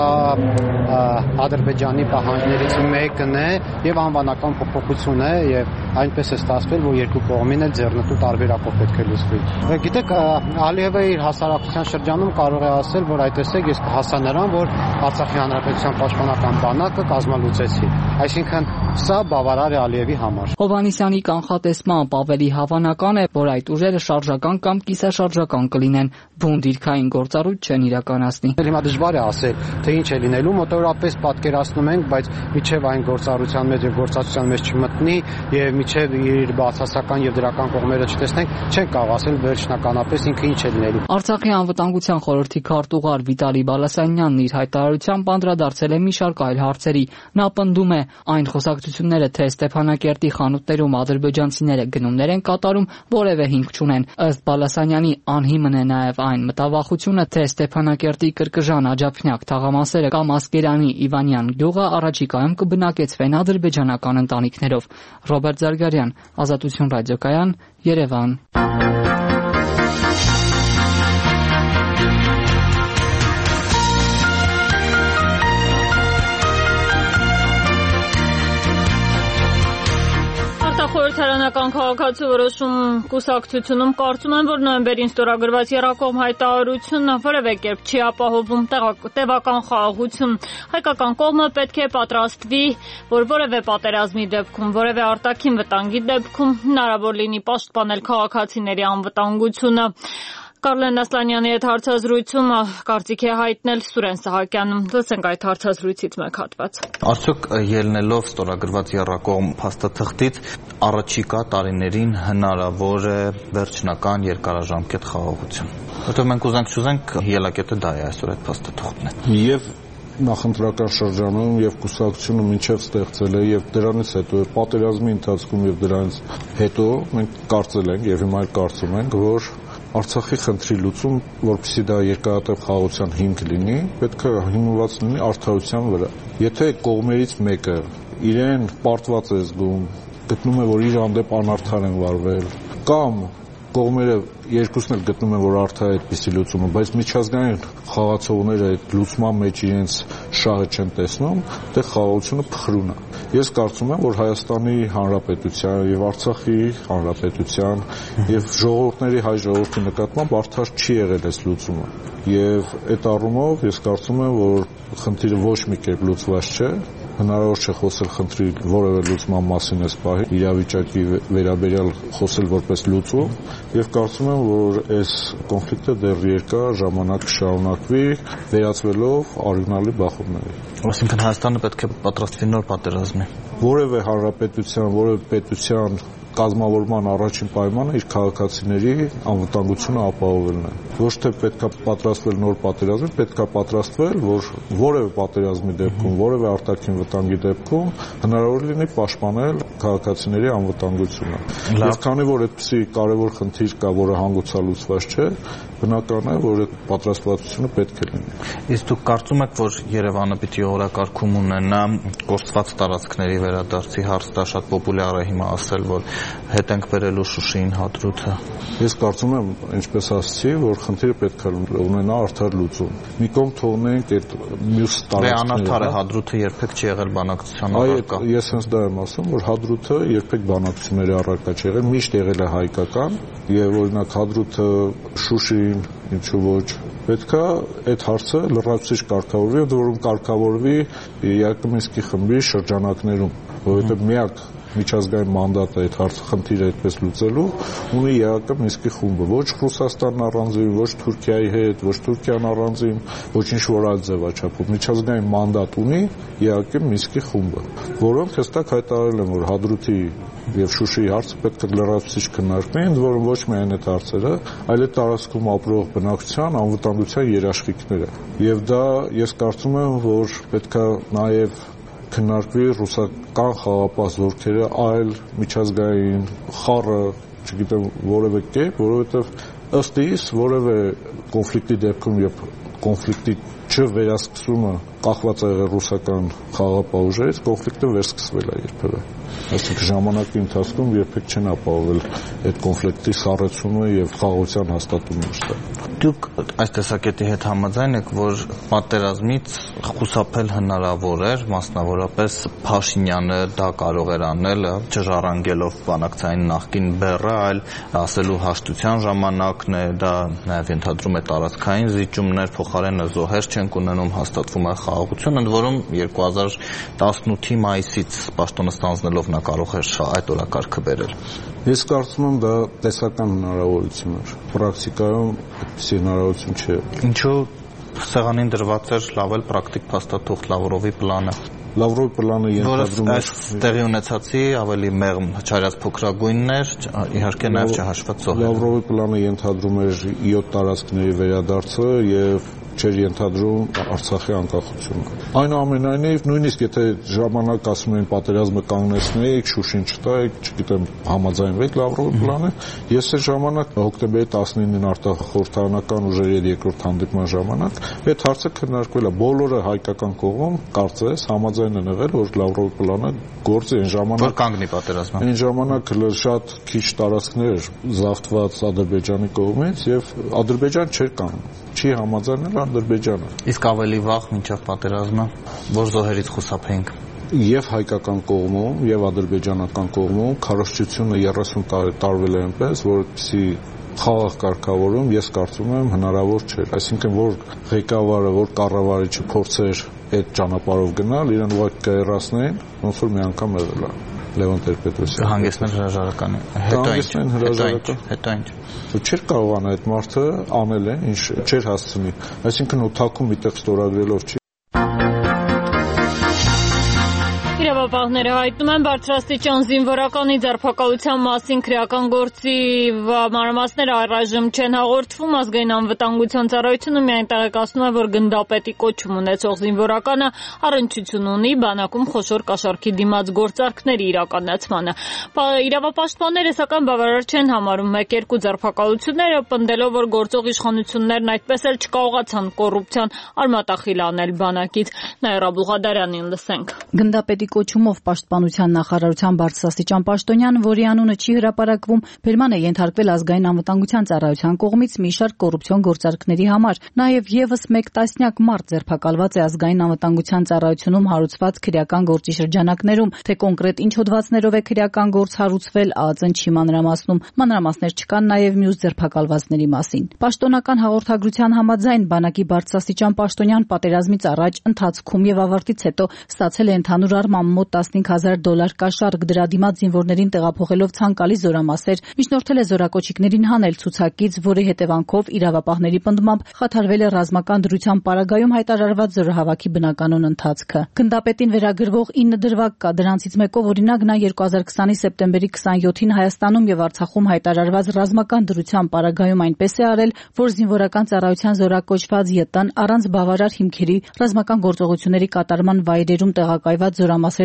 Ադրբեջանի պահանջներից մեկն է եւ անվանական փոփոխություն է եւ այնպես է ստացվել, որ երկու կողմին էլ ձեռնտու տարբերակով պետք է լուծվի։ Գիտեք, Ալիևը իր հասարակության շրջանում կարող է ասել, որ այ տեսեք, ես կհասա նրան, որ Արցախի հանրապետության պաշտպանական բանակը կազմալուծեցի։ Այսինքն սա բավարար է Ալիևի համար։ Հովհաննիսյանի կանխատեսմամբ ավելի հավանական է, որ այդ ուժերը շարժական կամ կիսաշարժական կլինեն, բուն դիրքային գործառույթ չեն իրականացնի։ Հիմա դժվար է ասել, թե ինչ է լինելու, մոտավորապես պատկերացնում ենք, բայց միջև այն գործառույթության մեջ եւ գործածության մեջ չմտնի եւ միջև իր բացասական եւ դրական կողմերը չտեսնենք, չենք կարող ասել վերջնականապես ինքը ինչ է լինելու։ Արցախի անվտանգության խորհրդի քարտուղար Վիտալի Բալասանյանն իր հայտարարությամբ անդրադարձել է մի շարք այլ հարցերի։ Նա պնդում է, այն խոսակցությունները, թե Ստեփանակերտի խանութներում ադրբեջանցիները գնումներ են կատարում, որևէ հիմք չունեն։ Ըստ Բալասանյանի, անհիմն է նաև այն մտավախությունը, թե Ստեփանակերտի Կրկժան, Աջափնյակ թաղամասերը կամ Ասկերանի Իվանյան գյուղը առաջիկայում կբնակեցվեն ադրբեջանական ընտանիքներով։ Ռոբերտ Զարգարյան, Ազատություն ռադիոկայան, Երևան։ Խորհրդարանական քաղաքացու որոշում կուսակցությունում կարծում են, որ նոյեմբերին ստորագրված եռակողմ հայտարարությունը որևէ կերպ չի ապահովում տևական խաղաղություն։ Հայկական կողմը պետք է պատրաստվի, որ որևէ պատերազմի դեպքում, որևէ արտաքին վտանգի դեպքում հնարավոր լինի պաշտպանել քաղաքացիների անվտանգությունը։ Կարլեն Ասլանյանի հետ հարցազրույցում կարծիք է հայտնել Սուրեն Սահակյանը։ Լսենք այդ հարցազրույցից մեկ հատված։ Արդյոք ելնելով ստորագրված եռակողմ փաստաթղթից առաջիկա տարիներին հնարավոր է վերջնական երկարաժամկետ խաղաղություն։ Որտեղ մենք ուզենք չուզենք ելակետը դա է այսօր այդ փաստաթղթն է։ Եվ նախընտրական շրջանում եւ կուսակցությունը մինչեւ ստեղծել է եւ դրանից հետո պատերազմի ընթացքում եւ դրանից հետո մենք կարծել ենք եւ հիմա կարծում ենք, որ Արցախի խնդրի լուծում, որպեսզի դա երկարատև խաղաղության հիմք լինի, պետք է հիմնված լինի արդարության վրա։ Եթե կողմերից մեկը իրեն պարտված է զգում, գտնում է, որ իր հանդեպ անարդար են վարվել, կամ կողմերը երկուսն էլ գտնում են, որ արդար է այդպիսի լուծումը, բայց միջազգային խաղացողները այդ լուծման մեջ իրենց շահը չեն տեսնում, դե խաղաղությունը փխրուն է։ Ես կարծում եմ, որ Հայաստանի Հանրապետության եւ Արցախի Հանրապետության եւ ժողովուրդների հայ ժողովրդի նկատմամբ արդար չի եղել այս լուծումը։ Եվ այդ առումով ես կարծում եմ, որ խնդիրը ոչ մի կերպ լուծված չէ, հնարավոր չէ խոսել խնդրի որևէ լուծման մասին այս պահին, իրավիճակի վերաբերյալ խոսել որպես լուծում, եւ կարծում եմ, որ այս կոնֆլիկտը դեռ երկար ժամանակ կշարունակվի, վերածվելով արյունալի բախումների։ Այսինքն Հայաստանը պետք է պատրաստվի նոր պատերազմի։ Որևէ հանրապետության, որևէ պետության կազմավորման առաջին պայմանը իր քաղաքացիների անվտանգությունը ապահովելն է։ Ոչ թե պետք է պատրաստվել նոր պատերազմի, պետք է պատրաստվել, որ որևէ պատերազմի դեպքում, որևէ արտաքին վտանգի դեպքում հնարավոր լինի պաշտպանել քաղաքացիների անվտանգությունը։ Եվ քանի որ այդպիսի կարևոր խնդիր կա, որը հանգուցալուծված չէ, բնական է, որ այդ պատրաստվածությունը պետք է լինի։ Իսկ դուք կարծում եք, որ Երևանը պիտի օրակարգում ունենա կորցված տարածքների վերադարձի հարց, դա շատ պոպուլյար է հիմա ասել, որ հետ ենք բերելու Շուշիին հադրութը։ Ես կարծում եմ, ինչպես ասացի, որ խնդիրը պետք է ունենա արդար լուծում։ Մի կողմ թողնենք այդ մյուս տարածքները։ Դե անարդար է Հադրութը երբեք չի եղել բանակցության առարկա։ Այո, ես հենց դա եմ ասում, որ Հադրութը երբեք բանակցությունների առարկա չի եղել, միշտ եղել է հայկական, եւ օրինակ Հադրութը, Շուշին, ինչու ոչ, պետք է այդ հարցը լրացուցիչ կարգավորվի, որում կարգավորվի Յակոբ Մինսկի խմբի շրջանակներում, որովհետեւ միակ միջազգային մանդատը այդ հարցը խնդիրը այդպես լուծելու ունի Յակոբ Մինսկի խումբը, ոչ Ռուսաստանն առանձին, ոչ Թուրքիայի հետ, ոչ Թուրքիան առանձին, ոչ ինչ-որ այլ ձևաչափով միջազգային մանդատ ունի Յակոբ Մինսկի խումբը, որոնք հստակ հայտարարել են, որ Հադրութի եւ Շուշիի հարցը պետք է լրացուցիչ քննարկվի, ընդ որում ոչ միայն այդ հարցերը, այլ այդ տարածքում ապրող բնակչության անվտանգության երաշխիքները։ Եվ դա ես կարծում եմ, որ պետք է նաեւ քննարկվի ռուսական խաղապահ զորքերը այլ միջազգային խառը, չգիտեմ, որևէ կերպ, որովհետև ըստ իս որևէ կոնֆլիկտի դեպքում եւ կոնֆլիկտի չվերահսկումը կախված է եղել ռուսական խաղապահ ուժերից, կոնֆլիկտը վերսկսվել է երբևէ։ Այսինքն ժամանակի ընթացքում երբեք չեն ապահովել այդ կոնֆլիկտի սառեցումը եւ խաղաղության հաստատումը։ Դուք այս տեսակետի հետ համաձայն եք, որ պատերազմից խուսափել հնարավոր էր, մասնավորապես Փաշինյանը դա կարող էր անել, չժառանգելով բանակցային նախկին բեռը, այլ ասելու հաշտության ժամանակն է, դա նաև ենթադրում է տարածքային զիջումներ, փոխարենը զոհեր չենք ունենում, հաստատվում է խաղաղություն, ընդ որում երկու հազար տասնութի մայիսից պաշտոնը ստանձնելով նա կարող էր այդ օրակարգը բերել։ Ես կարծում եմ դա տեսական հնարավորություն էր, պրակտիկայում այդպիսի հնարավորություն չէ։ Ինչու սեղանին դրված էր լավ էլ պրակտիկ փաստաթուղթ Լավրովի պլանը։ Լավրովի պլանը ենթադրում էր տեղի ունեցածի ավելի մեղմ չարյաց փոքրագույններ, իհարկե նաև չհաշված զոհեր։ Լավրովի պլանը ենթադրում էր յոթ տարածքների վերադարձը եւ չէր ենթադրում Արցախի անկախությունը։ Այնուամենայնիվ, նույնիսկ եթե ժամանակ ասում են պատերազմը կանգնեցնեիք, Շուշին չտայիք, չգիտեմ, համաձայնվեք Լավրովի պլանը, ես այդ ժամանակ հոկտեմբերի տասնինին արտախորհրդարանական ուժերի հետ երկրորդ հանդիպման ժամանակ այդ հարցը քննարկվել է։ Բոլորը հայկական կողմում կարծես համաձայն են եղել, որ Լավրովի պլանը գործի այն ժամանակ որ կանգնի պատերազմը։ Այն ժամանակ շատ քիչ տարածքներ զավթված Ադրբեջանի կողմից եւ Ադրբեջան չէր կանգնում։ Չի համաձայնել Ադրբեջանը։ Իսկ ավելի վաղ մինչև պատերազմը որ զոհերից խուսափեինք։ Եվ հայկական կողմում, եւ ադրբեջանական կողմում քարոզչությունը երեսուն տարի տարվել է այնպես, որ այդպիսի խաղաղ կարգավորում ես կարծում եմ հնարավոր չէր։ Այսինքն որ ղեկավարը, որ կառավարիչը փորձեր այդ ճանապարհով գնալ, իրեն ուղղակի կերասնեն, ոնց որ մի անգամ եղել է Լևոն Տեր-Պետրոսյանը։ Հանգեցնել հրաժարականի։ Հետո ինչ։ Հրաժարականը։ Հետո ինչ։ Չէր կարողանա այդ մարդը անել է, ինչ չէր հասցնի։ Այսինքն ու թակում միտեղ ստորագրելով չի։ Իրավապահները հայտնում են բարձրաստիճան զինվորականի ձերբակալության մասին քրեական գործի մանրամասները առայժմ չեն հաղորդվում։ Ազգային անվտանգության ծառայությունը միայն տեղեկացնում է, որ գնդապետի կոչում ունեցող զինվորականը առնչություն ունի բանակում խոշոր կաշառքի դիմաց գործարքների իրականացմանը։ Իրավապաշտպանները սակայն բավարար չեն համարում մեկ-երկու ձերբակալությունները, պնդելով, որ գործող իշխանություններն այդպես էլ չկարողացան կոռուպցիան արմատախիլ անել բանակից։ Նաիրա Բուղադարյանին լսենք։ Գնդապետի կոչումով պաշտպանության նախարարության բարձրաստիճան պաշտոնյան, որի անունը չի հրապարակվում, բերման է ենթարկվել ազգային անվտանգության ծառայության կողմից մի շարք կոռուպցիոն գործարքների համար։ Նաև եւս մեկ տասնյակ մարդ ձերբակալված է ազգային անվտանգության ծառայությունում հարուցված քրեական գործի շրջանակներում, թե կոնկրետ ինչ հոդվածներով է քրեական գործ հարուցվել, ԱԱԾ-ն չի մանրամասնում, մանրամասներ չկան նաև մյուս ձերբակալվածների մասին։ Պաշտոնական հաղորդագրության համաձայն բանակի բարձրաստիճան պաշտոնյան պատերազմից առաջ, ընթացքում եւ ավարտից հետո ստացել է ընդհանուր առմամբ մոտ տասնհինգ հազար դոլար կաշառք, դրա դիմաց զինվորներին տեղափոխելով ցանկալի զորամասեր, միջնորդել է զորակոչիկներին հանել ցուցակից, որի հետևանքով իրավապահների պնդմամբ խաթարվել է ռազմական դրության պարագայում հայտարարված զորահավաքի բնականոն ընթացքը։ Գնդապետին վերագրվող ինը դրվագ կա, դրանցից մեկով օրինակ նա երկու հազար քսանի սեպտեմբերի քսանյոթին Հայաստանում եւ Արցախում հայտարարված ռազմական դրության պարագայում այնպես է արել, որ զինվորական ծառայության զորակոչված ԵՏ-ն առանց բավարար հիմքերի ռազմական գործողությունների կատարման վայրերում տեղակայված զորամասեր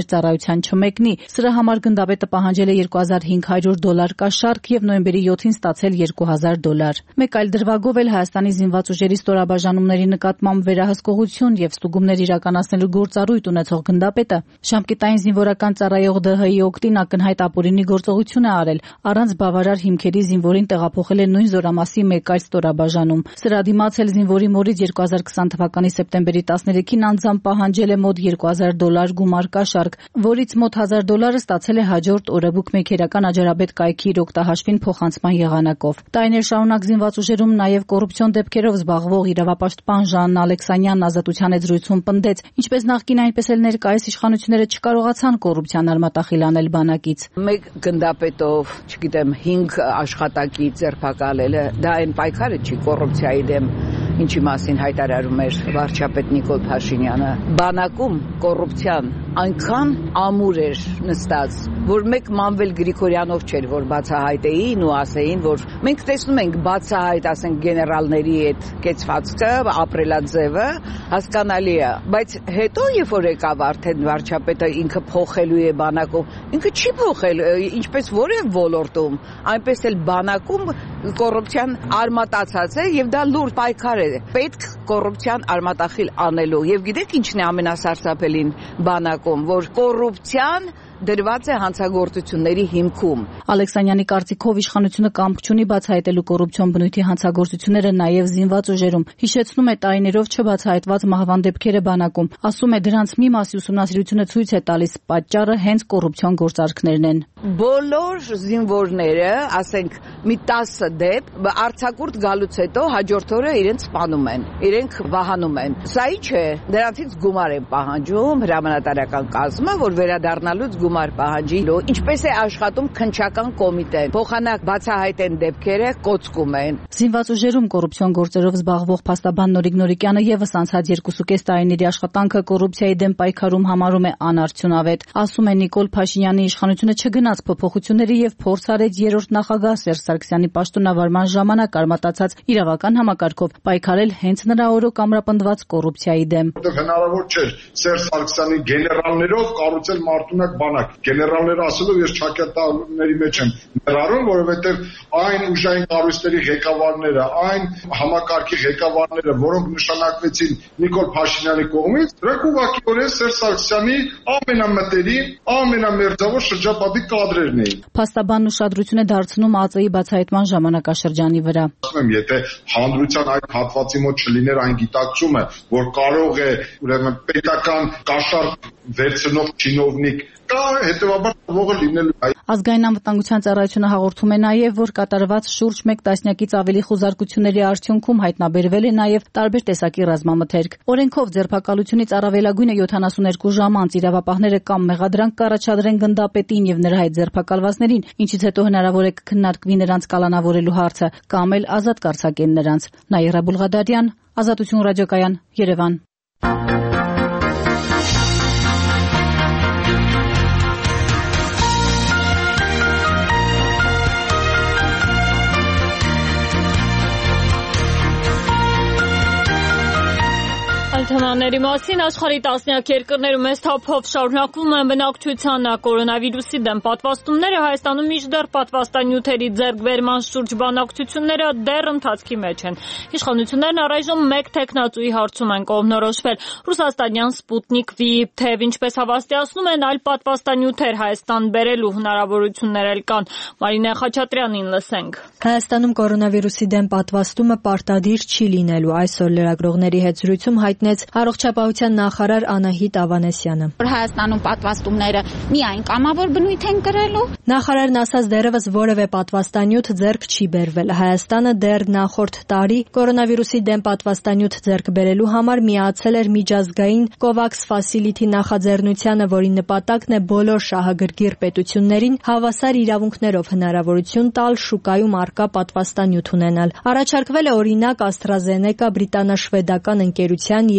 իր ծառայության չմեկնի։ Սրա համար գնդապետը պահանջել է երկու հազար հինգ հարյուր դոլար կաշառք եւ նոյեմբերի յոթին ստացել երկու հազար դոլար։ Մեկ այլ դրվագով էլ Հայաստանի զինված ուժերի ստորաբաժանումների նկատմամբ վերահսկողություն եւ ստուգումներ իրականացնելու գործառույթ ունեցող գնդապետը ժամկետային զինվորական ծառայող դե հ ի օգտին ակնհայտ ապօրինի գործողություն է արել, առանց բավարար հիմքերի զինվորին տեղափոխել է նույն զորամասի մեկ այլ ստորաբաժանում։ Սրա դիմաց էլ զինվորի մորից երկու հազար քսան թվականի սեպտեմբերի տասներեքին անձամբ պահանջել է մոտ երկու հազար դոլար գումար կաշառք, որից մոտ հազար դոլարը ստացել է հաջորդ օրը բուկմեքերական Աջարաբեդ կայքի իր օգտահաշվին փոխանցման եղանակով։ Տարիներ շարունակ զինված ուժերում նաև կոռուպցիոն դեպքերով զբաղվող իրավապաշտպան Ժաննա Ալեքսանյանն Ազատության եզրույցում պնդեց, ինչպես նախկին, այնպես էլ ներկայիս իշխանությունները չկարողացան կոռուպցիան արմատախիլ անել բանակից։ Մեկ գնդապետով, չգիտեմ, հինգ աշխատակի ձերբակալելը, դա այն պայքարը չի կոռուպցիայի դեմ, ինչի մասին հայտարարում էր վարչապետ Նիկոլ Փաշինյանը։ Բանակում կոռուպցիան այնքան ամուր էր նստած, որ մեկ Մանվել Գրիգորյանով չէր, որ բացահայտեին ու ասեին, որ մենք տեսնում ենք բացահայտ, ասենք, գեներալների այդ կեցվածքը, ապրելաձևը, հասկանալի է, բայց հետո երբ որ եկավ արդեն վարչապետը ինքը փոխելու է բանակում, ինքը չի փոխել, ինչպես որևէ ոլորտում, այնպես էլ բանակում կոռուպցիան արմատացած է եւ դա լուրջ պայքար է պետք կոռուպցիան արմատախիլ անելու եւ գիտեք ինչն է ամենասարսափելին բանակում, որ կոռուպցիան դրված է հանցագործությունների հիմքում։ Ալեքսանյանի կարծիքով իշխանությունը կամք չունի բացահայտելու կոռուպցիոն բնույթի հանցագործությունները նաև զինված ուժերում։ Հիշեցնում է տարիներով չբացահայտված մահվան դեպքերը բանակում։ Ասում է դրանց մի մասի ուսումնասիրությունը ցույց է տալիս պատճառը հենց կոռուպցիոն գործարքներն են։ Բոլոր զինվորները, ասենք, մի տասը դեպք արձակուրդ գալուց հետո հաջորդ օրը իրենց սպանում են, իրենք վահանում են։ Սա ի՞նչ է։ Դրանցից գումար են պահանջում հրամանատարական կազմը, որ վերադառնալուց գումար պահանջի, ինչպես է աշխատում քննչական կոմիտեն։ Փոխանակ բացահայտեն դեպքերը, կոծկում են։ Զինված ուժերում կոռուպցիոն գործերով զբաղվող փաստաբան Նորիկ Նորիկյանը եւս անցած երկուսուկես տարիների աշխատանքը կոռուպցիայի դեմ պայքարում համարում է անարդյունավետ։ Ասում է Նիկոլ Փաշինյանի իշխանությունը չգնաց փոփոխությունների եւ փորձ արեց երրորդ նախագահ Սերժ Սարգսյանի պաշտոնավարման ժամանակ արմատացած իրավական համակարգով պայքարել հենց նրա օրոք ամրապնդված կոռուպցիայի դեմ։ Հնարավոր չէր Սերժ Սարգսյանի գեներալներով կառուցել մարտունակ բանակ։ Գեներալները ասելով ես ճակատների մեջ եմ ներառում, որովհետև այն ուժային կառույցների ղեկավարները, այն համակարգի ղեկավարները, որոնք նշանակվեցին Նիկոլ Փաշինյանի կողմից, դրանք ուղղակիորեն Սերժ Սարգսյանի ամենամտերիմ, ամենամերձավոր շրջապատի կադրերն էին։ Փաստաբանն ուշադրություն է դարձնում ԱԾ-ի բացահայտման ժամանակաշրջանի վրա։ Ասում եմ, եթե հանրության այդ հատվածի մոտ չլիներ այն գիտակցումը, որ կարող է ուրեմն պետական կաշառք վերցնող չինովնիկ կա, հետևաբար ողը լինելու։ Ազգային անվտանգության ծառայությունը հաղորդում է նաև, որ կատարված շուրջ մեկ տասնյակից ավելի խուզարկությունների արդյունքում հայտնաբերվել է նաև տարբեր տեսակի ռազմամթերք։ Օրենքով ձերբակալությունից առավելագույնը յոթանասուներկու ժամ անց իրավապահները կամ մեղադրանք կառաջադրեն գնդապետին եւ նրա հետ ձերբակալվածներին, ինչից հետո հնարավոր է կքննարկվի նրանց կալանավորելու հարցը, կամ էլ ազատ կարձակեն նրանց։ Նաիրա Բուլղադարյան, Ազատություն ռադիոկայան, Երևան։ Թեմաների մասին աշխարհի տասնյակ երկրներում մեծ թափով շարունակվում են բնակչության կորոնավիրուսի դեմ պատվաստումները։ Հայաստանում մինչդեռ պատվաստանյութերի ձեռքբերման շուրջ բանակցությունները դեռ ընթացքի մեջ են։ Իշխանություններն առայժմ մեկ թեկնածուի հարցում են կողմնորոշվել։ Ռուսաստանյան Սպուտնիկ V թեև ինչպես հավաստիացնում են, այլ պատվաստանյութեր Հայաստան բերելու հնարավորություններ էլ կան։ Մարինե Խաչատրյանին լսենք։ Հայաստանում կորոնավիրուսի դեմ պատվաստումը պարտադիր չի լինելու։ Այսօր լրագրողների հետ զրույցում հայտնեց Առողջապահության նախարար Անահիտ Ավանեսյանը։ Հայաստանում պատվաստումները միայն կամավոր բնույթ են կրելու։ Նախարարն ասաց, դեռևս որևէ պատվաստանյութ ձեռք չի բերվել։ Հայաստանը դեռ նախորդ տարի կորոնավիրուսի դեմ պատվաստանյութ ձեռք բերելու համար միացել էր միջազգային COVAX Facility նախաձեռնությանը, որի նպատակն է բոլոր շահագրգիռ պետություններին հավասար իրավունքներով հնարավորություն տալ շուկայում առկա պատվաստանյութ ունենալ։ Առաջարկվել է օրինակ AstraZeneca բրիտանա-շվեդական ընկերության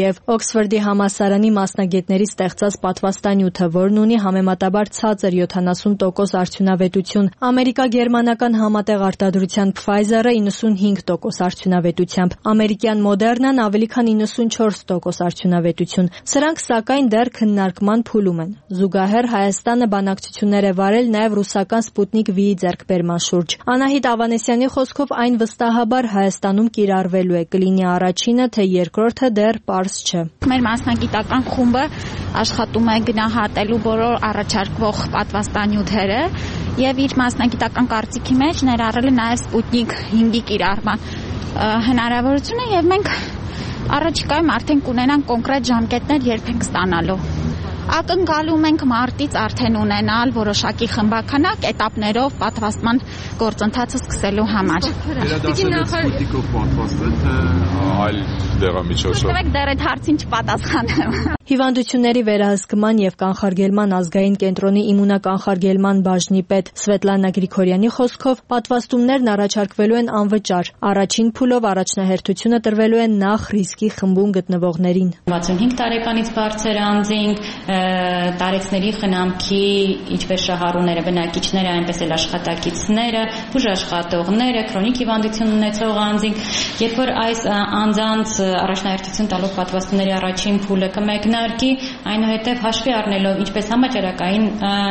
նաև Օքսֆորդի համալսարանի մասնագետների ստեղծած պատվաստանյութը, որն ունի համեմատաբար ցածր յոթանասուն տոկոս արդյունավետություն։ Ամերիկա-գերմանական համատեղ արտադրության Pfizer-ը իննսունհինգ տոկոս արդյունավետությամբ, ամերիկյան Moderna-ն ավելի քան իննսունչորս տոկոս արդյունավետություն։ Սրանք սակայն դեռ քննարկման փուլում են։ Զուգահեռ Հայաստանը բանակցություններ է վարել նաև ռուսական Sputnik V-ի ձեռքբերման շուրջ։ Անահիտ Ավանեսյանի խոսքով այն վստահաբար Հայաստանում կիրառվելու է, կլինի առաջինը, թե երկրորդը դեռ պարզ չէ։ Մեր մասնագիտական խումբը աշխատում է գնահատելու բոլոր առաջարկվող պատվաստանյութերը եւ իր մասնագիտական կարծիքի մեջ ներառել է նաև Sputnik հինգի կիրառման հնարավորությունը եւ մենք առաջիկայում արդեն կունենանք կոնկրետ ժամկետներ երբ ենք ստանալու։ Ակնկալում ենք մարտից արդեն ունենալ որոշակի խմբականակ էտապներով պատվաստման գործընթացը սկսելու համար։ Վերադասել Sputnik-ով պատվաստել, թե այլ դեղամիջոցով։ Դեռ դեռ այդ հարցին չպատասխանեմ։ Հիվանդությունների վերահսկման եւ կանխարգելման ազգային կենտրոնի իմունականխարգելման բաժնի պետ Սվետլանա Գրիգորյանի խոսքով պատվաստումներն առաջարկվելու են անվճար։ Առաջին փուլով առաջնահերթությունը տրվելու է նախ ռիսկի խմբում գտնվողներին։ վաթսունհինգ տարեկանից բարձր անձինք, տարեցների խնամքի, ինչպես շահառուները, բնակիչները, այնպես էլ աշխատակիցները, բուժաշխատողները, քրոնիկ հիվանդություն ունեցող անձինք, երբ որ այս անձանց առաջնահերթություն տալով պատվաստումների առաջին փուլը կմեկնարկի, այնուհետև հաշվի առնելով ինչպես համաճարակային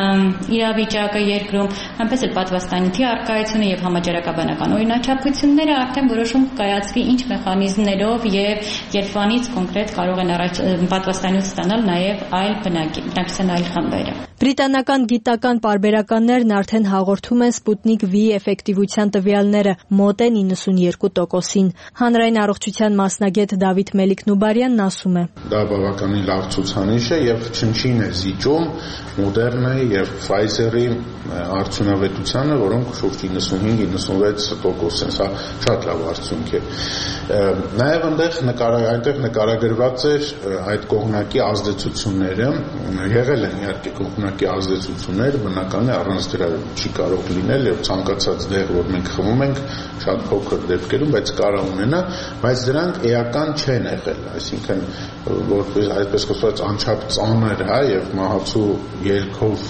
իրավիճակը երկրում, այնպես էլ պատվաստանյութի առկայությունը եւ համաճարակաբանական օրինաչափությունները, արդեն որոշում կայացվի ինչ մեխանիզմներով եւ երբանից կոնկրետ կարող են առաջ պատվաստանյութ ստանալ նաեւ այլ բնակչության այլ խմբերը։ Բրիտանական գիտական պարբերականներն արդեն հաղորդում են Sputnik V-ի էֆեկտիվության տվյալները մոտ են իննսունյերկու տոկոսին։ Հանրային առողջության մասնագետ Դավիթ Մելիք-Նուբարյանն ասում է. Դա բավականին լավ ցուցանիշ է եւ չնչին է զիջում Moderna-ի եւ Pfizer-ի արդյունավետությանը, որոնք շուրջ իննսունհինգ իննսունվեց տոկոս են, սա շատ լավ արդյունք է։ Նաեւ այնտեղ նկար այնտեղ նկարագրված էր այդ կողմնակի ազդեցությունները, եղել են իհարկե կողմնակի ազդեցություններ, բնական է առանց դրա չի կարող լինել եւ ցանկացած դեղ, որ մենք խմում ենք, շատ փոքր դեպքերում, բայց կարող ունենա, բայց դրանք էական չեն եղել, այսինքն որպես այսպես կոչված անչափ ծանր, հա, եւ մահացու ելքով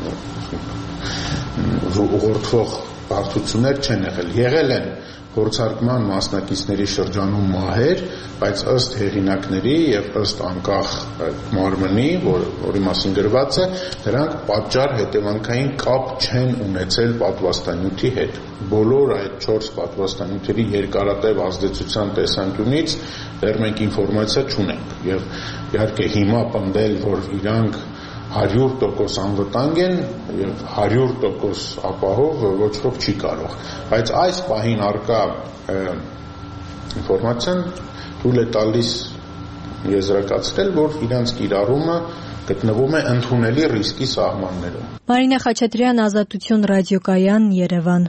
ուղղորդվող բարդություններ չեն եղել։ Եղել են փորձարկման մասնակիցների շրջանում մահեր, բայց ըստ հեղինակների եւ ըստ անկախ մարմնի, որ, որի մասին գրված է, դրանք պատճառ հետևանքային կապ չեն ունեցել պատվաստանյութի հետ։ Բոլոր այդ չորս պատվաստանյութերի երկարատև ազդեցության տեսանկյունից դեռ մենք ինֆորմացիա չունենք եւ իհարկե հիմա պնդել, որ իրանք հարյուր տոկոս անվտանգ են եւ հարյուր տոկոս ապահով ոչ ոք չի կարող, բայց այս պահին արկա ինֆորմացիան թույլ է տալիս եզրակացնել, որ իրանց կիրառումը գտնվում է ընդունելի ռիսկի սահմաններում։ Մարինե Խաչատրյան, Ազատություն ռադիոկայան, Երևան։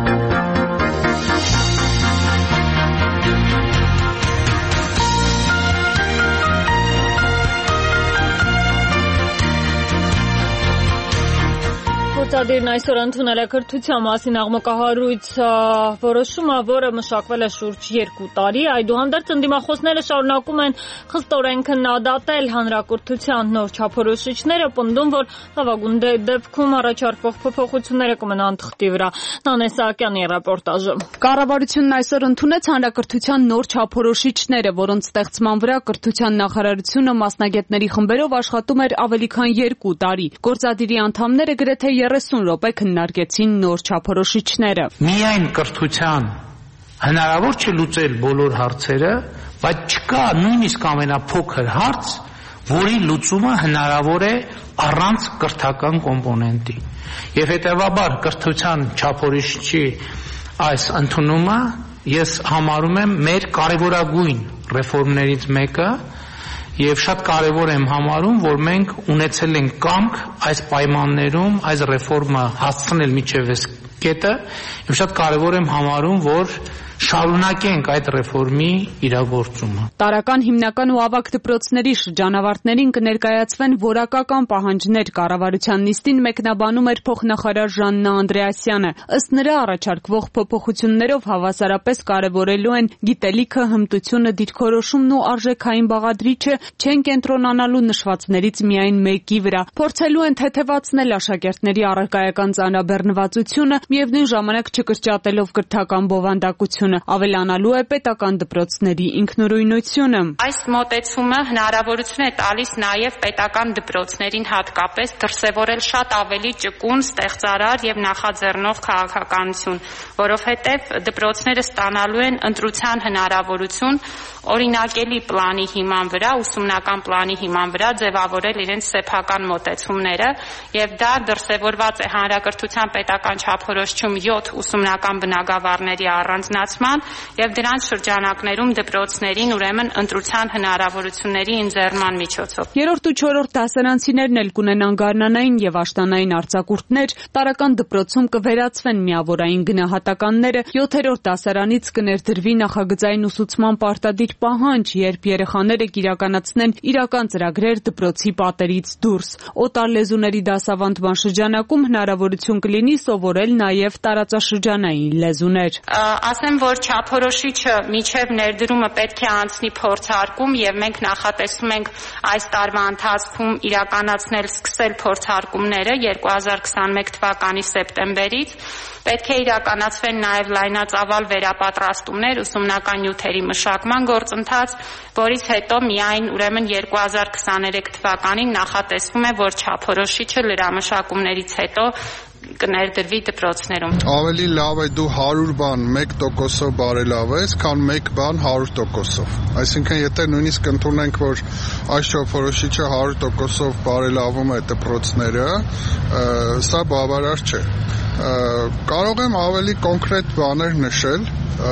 Գործադիրն այսօր ընդունել է կրթության մասին աղմկահարույց որոշումը, որը մշակվել է շուրջ երկու տարի։ Այդուհանդերձ ընդդիմախոսները շարունակում են խստորեն քննադատել հանրակրթության նոր չափորոշիչները, պնդում, որ լավագույն դեպքում առաջարկվող փոփոխությունները կմնան թղթի վրա։ Նանե Սահակյանի ռեպորտաժը։ Կառավարությունն այսօր ընդունեց հանրակրթության նոր չափորոշիչները, որոնց ստեղծման վրա կրթության նախարարությունը մասնագետների խմբերով աշխատում էր ավելի քան երկու տարի։ Գործադիրի անդամները գրեթե երեսուն րոպե քննարկեցին նոր չափորոշիչները։ Միայն կրթության հնարավոր չէ լուծել բոլոր հարցերը, բայց չկա նույնիսկ ամենափոքր հարց, որի լուծումը հնարավոր է առանց կրթական կոմպոնենտի։ Եվ հետևաբար կրթության չափորոշիչի այս ընդունումը ես համարում եմ մեր կարևորագույն ռեֆորմներից մեկը եւ շատ կարեւոր եմ համարում, որ մենք ունեցել ենք կամք այս պայմաններում այս ռեֆորմը հասցնել միջև այս կետը եւ շատ կարեւոր եմ համարում, որ շարունակենք այդ ռեֆորմի իրագործումը։ Տարական հիմնական ու ավագ դպրոցների շրջանավարտներին կներկայացվեն որակական պահանջներ կառավարության նիստին մեկնաբանում էր փոխնախարար Ժաննա Անդրեասյանը։ Ըստ նրա առաջարկվող փոփոխություններով հավասարապես կարևորելու են գիտելիքը, հմտությունը, դիրքորոշումն ու արժեքային բաղադրիչը չեն կենտրոնանալու նշվածներից միայն մեկի վրա։ Փորձելու են թեթևացնել աշակերտների առարկայական ծանրաբեռնվածությունը, միևնույն ժամանակ չկրճատելով կրթական բովանդակությունը, ավելանալու է պետական դպրոցների ինքնուրույնությունը։ Այս մոտեցումը հնարավորություն է տալիս նաև պետական դպրոցներին հատկապես դրսևորել շատ ավելի ճկուն, ստեղծարար եւ նախաձեռնող քաղաքականություն, որովհետեւ դպրոցները ստանալու են ընտրության հնարավորություն օրինակելի պլանի հիման վրա, ուսումնական պլանի հիման վրա ձևավորել իրենց սեփական մոտեցումները եւ դա դրսևորված է հանրակրթության պետական չափորոշիչում յոթ ուսումնական բնագավառների առանձնացման եւ դրանց շրջանակներում դպրոցներին ուրեմն ընտրության հնարավորությունների ընձեռման միջոցով։ Երրորդ ու չորրորդ դասարանցիներն էլ կունենան գարնանային եւ աշտանային արձակուրդներ, տարական դպրոցում կվերացվեն միավորային գնահատականները, յոթերորդ դասարանից կներդրվի նախագծային ուսուցման պարտադիր պահանջ, երբ երեխաները կիրականացնեն իրական ծրագրեր դպրոցի պատերից դուրս։ Օտար լեզուների դասավանդման շրջանակում հնարավորություն կլինի սովորել նաև տարածաշրջանային լեզուներ։ Ասեմ, որ չափորոշիչը միջև ներդրումը պետք է անցնի փորձարկում եւ մենք նախատեսում ենք այս տարվա ընթացքում իրականացնել սկսել փորձարկումները երկու հազար քսանմեկ թվականի սեպտեմբերից։ Պետք է իրականացվեն նաև լայնածավալ վերապատրաստումներ, ուսումնական նյութերի մշակման գործընթաց, որից հետո միայն ուրեմն երկու հազար քսաներեք թվականին նախատեսվում է, որ չափորոշիչը լրամշակումներից հետո կներդրվի դպրոցներում։ Ավելի լավ է դու հարյուր բան մեկ տոկոսով բարելավես, քան մեկ բան հարյուր տոկոսով։ Այսինքն, եթե նույնիսկ ընդունենք, որ այս չափորոշիչը հարյուր տոկոսով բարելավում է դպրոցները, սա բավարար չէ։ Կարող եմ ավելի կոնկրետ բաներ նշել։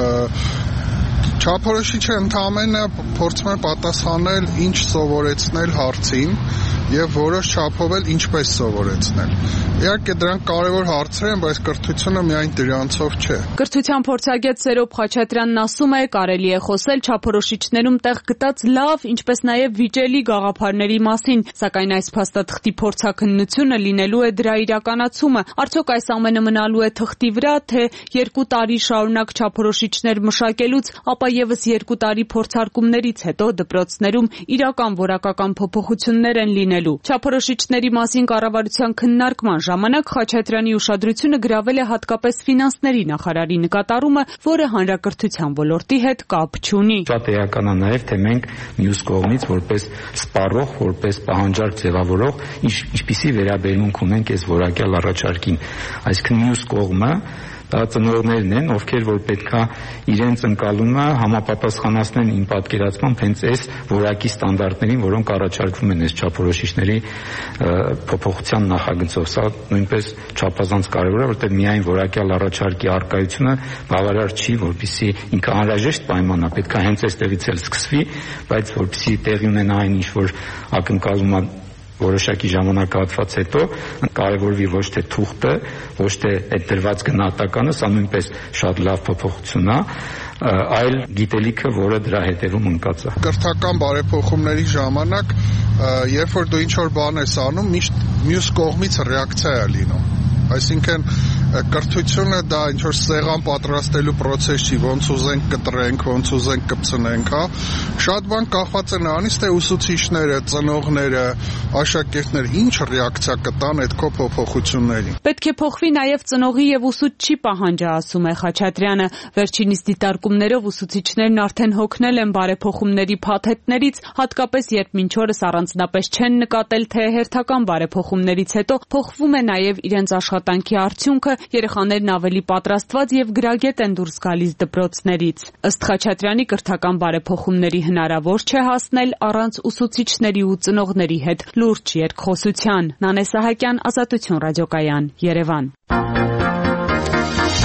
Չափորոշիչը ընդհանրապես փորձում է պատասխանել ինչ սովորեցնել հարցին եւ որոշ չափով էլ ինչպես սովորեցնել։ Իհարկե դրանք կարևոր հարցեր են, բայց կրթությունը միայն դրանցով չէ։ Կրթության փորձագետ Սերոբ Խաչատրյանն ասում է, կարելի է խոսել չափորոշիչներում տեղ գտած լավ, ինչպես նաեւ վիճելի գաղափարների մասին, սակայն այս փաստաթղթի փորձաքննությունը լինելու է դրա իրականացումը։ Արդյոք այս ամենը մնալու է թղթի վրա, թե երկու տարի շարունակ չափորոշիչներ մշակելուց, ապա եւս երկու տարի փորձարկումներից հետո դպրոցներում իրական որակական փոփոխություններ են լինելու։ Չափորոշիչների մասին կառավարության քննարկման ժամանակ Խաչատրյանի ուշադրությունը գրավել է հատկապես ֆինանսների նախարարի նկատառումը, որը հանրակրթության ոլորտի հետ կապ չունի։ Շատ էական է նաեւ, թե մենք մյուս կողմից որպես սպառող, որպես պահանջարկ ձևավորող, ինչպիսի վերաբերմունք ունենք այս որակյալ առաջարկին։ Այսինքն մյուս կողմը դա ծնողներն են, ովքեր որ պետքա իրենց ընկալումը համապատասխանացնեն իմ պատկերացմամբ հենց այս որակի ստանդարտներին, որոնք առաջարկվում են այս չափորոշիչների փոփոխության նախագծով։ Սա նույնպես չափազանց կարևոր է, որտեղ միայն որակյալ առաջարկի արկայությունը բավարար չի, որպեսզի ինքը անհրաժեշտ պայման է, պետքա հենց այստեղից էլ սկսվի, բայց որպեսզի տեղի ունենա այն ինչ որ ակնկալում է որոշակի ժամանակահատված հետո կարևորվի ոչ թե թուղթը, ոչ թե այդ դրված գնահատականը, սա նույնպես շատ լավ փոփոխություն է, այլ գիտելիքը, որը դրա հետևում ընկած է։ Կրթական բարեփոխումների ժամանակ, երբ որ դու ինչ որ բան ես անում, միշտ մյուս կողմից ռեակցիա է լինում։ Այսինքն կրթությունը դա ինչ որ սեղան պատրաստելու process չի, ոնց ուզենք կտրենք, ոնց ուզենք կպցնենք, հա։ Շատ բան կախված է նրանից, թե ուսուցիչները, ծնողները, աշակերտները ինչ ռեակցիա կտան այդ քո փոփոխություններին։ Պետք է փոխվի նաև ծնողի եւ ուսուցչի պահանջը, ասում է Խաչատրյանը։ Վերջինիս դիտարկումներով ուսուցիչներն արդեն հոգնել են բարեփոխումների փաթեթներից, հատկապես երբ մինչ օրս առանձնապես չեն նկատել, թե հերթական բարեփոխումներից հետո փոխվում է նաև իրենց աշխատանքի արդյունքը, երեխաներն ավելի պատրաստված եւ գրագետ են դուրս գալիս դպրոցներից։ Ըստ Խաչատրյանի կրթական բարեփոխումների հնարավոր չէ հասնել առանց ուսուցիչների ու ծնողների հետ լուրջ երկխոսության։ Նանե Սահակյան, Ազատություն ռադիոկայան, Երևան։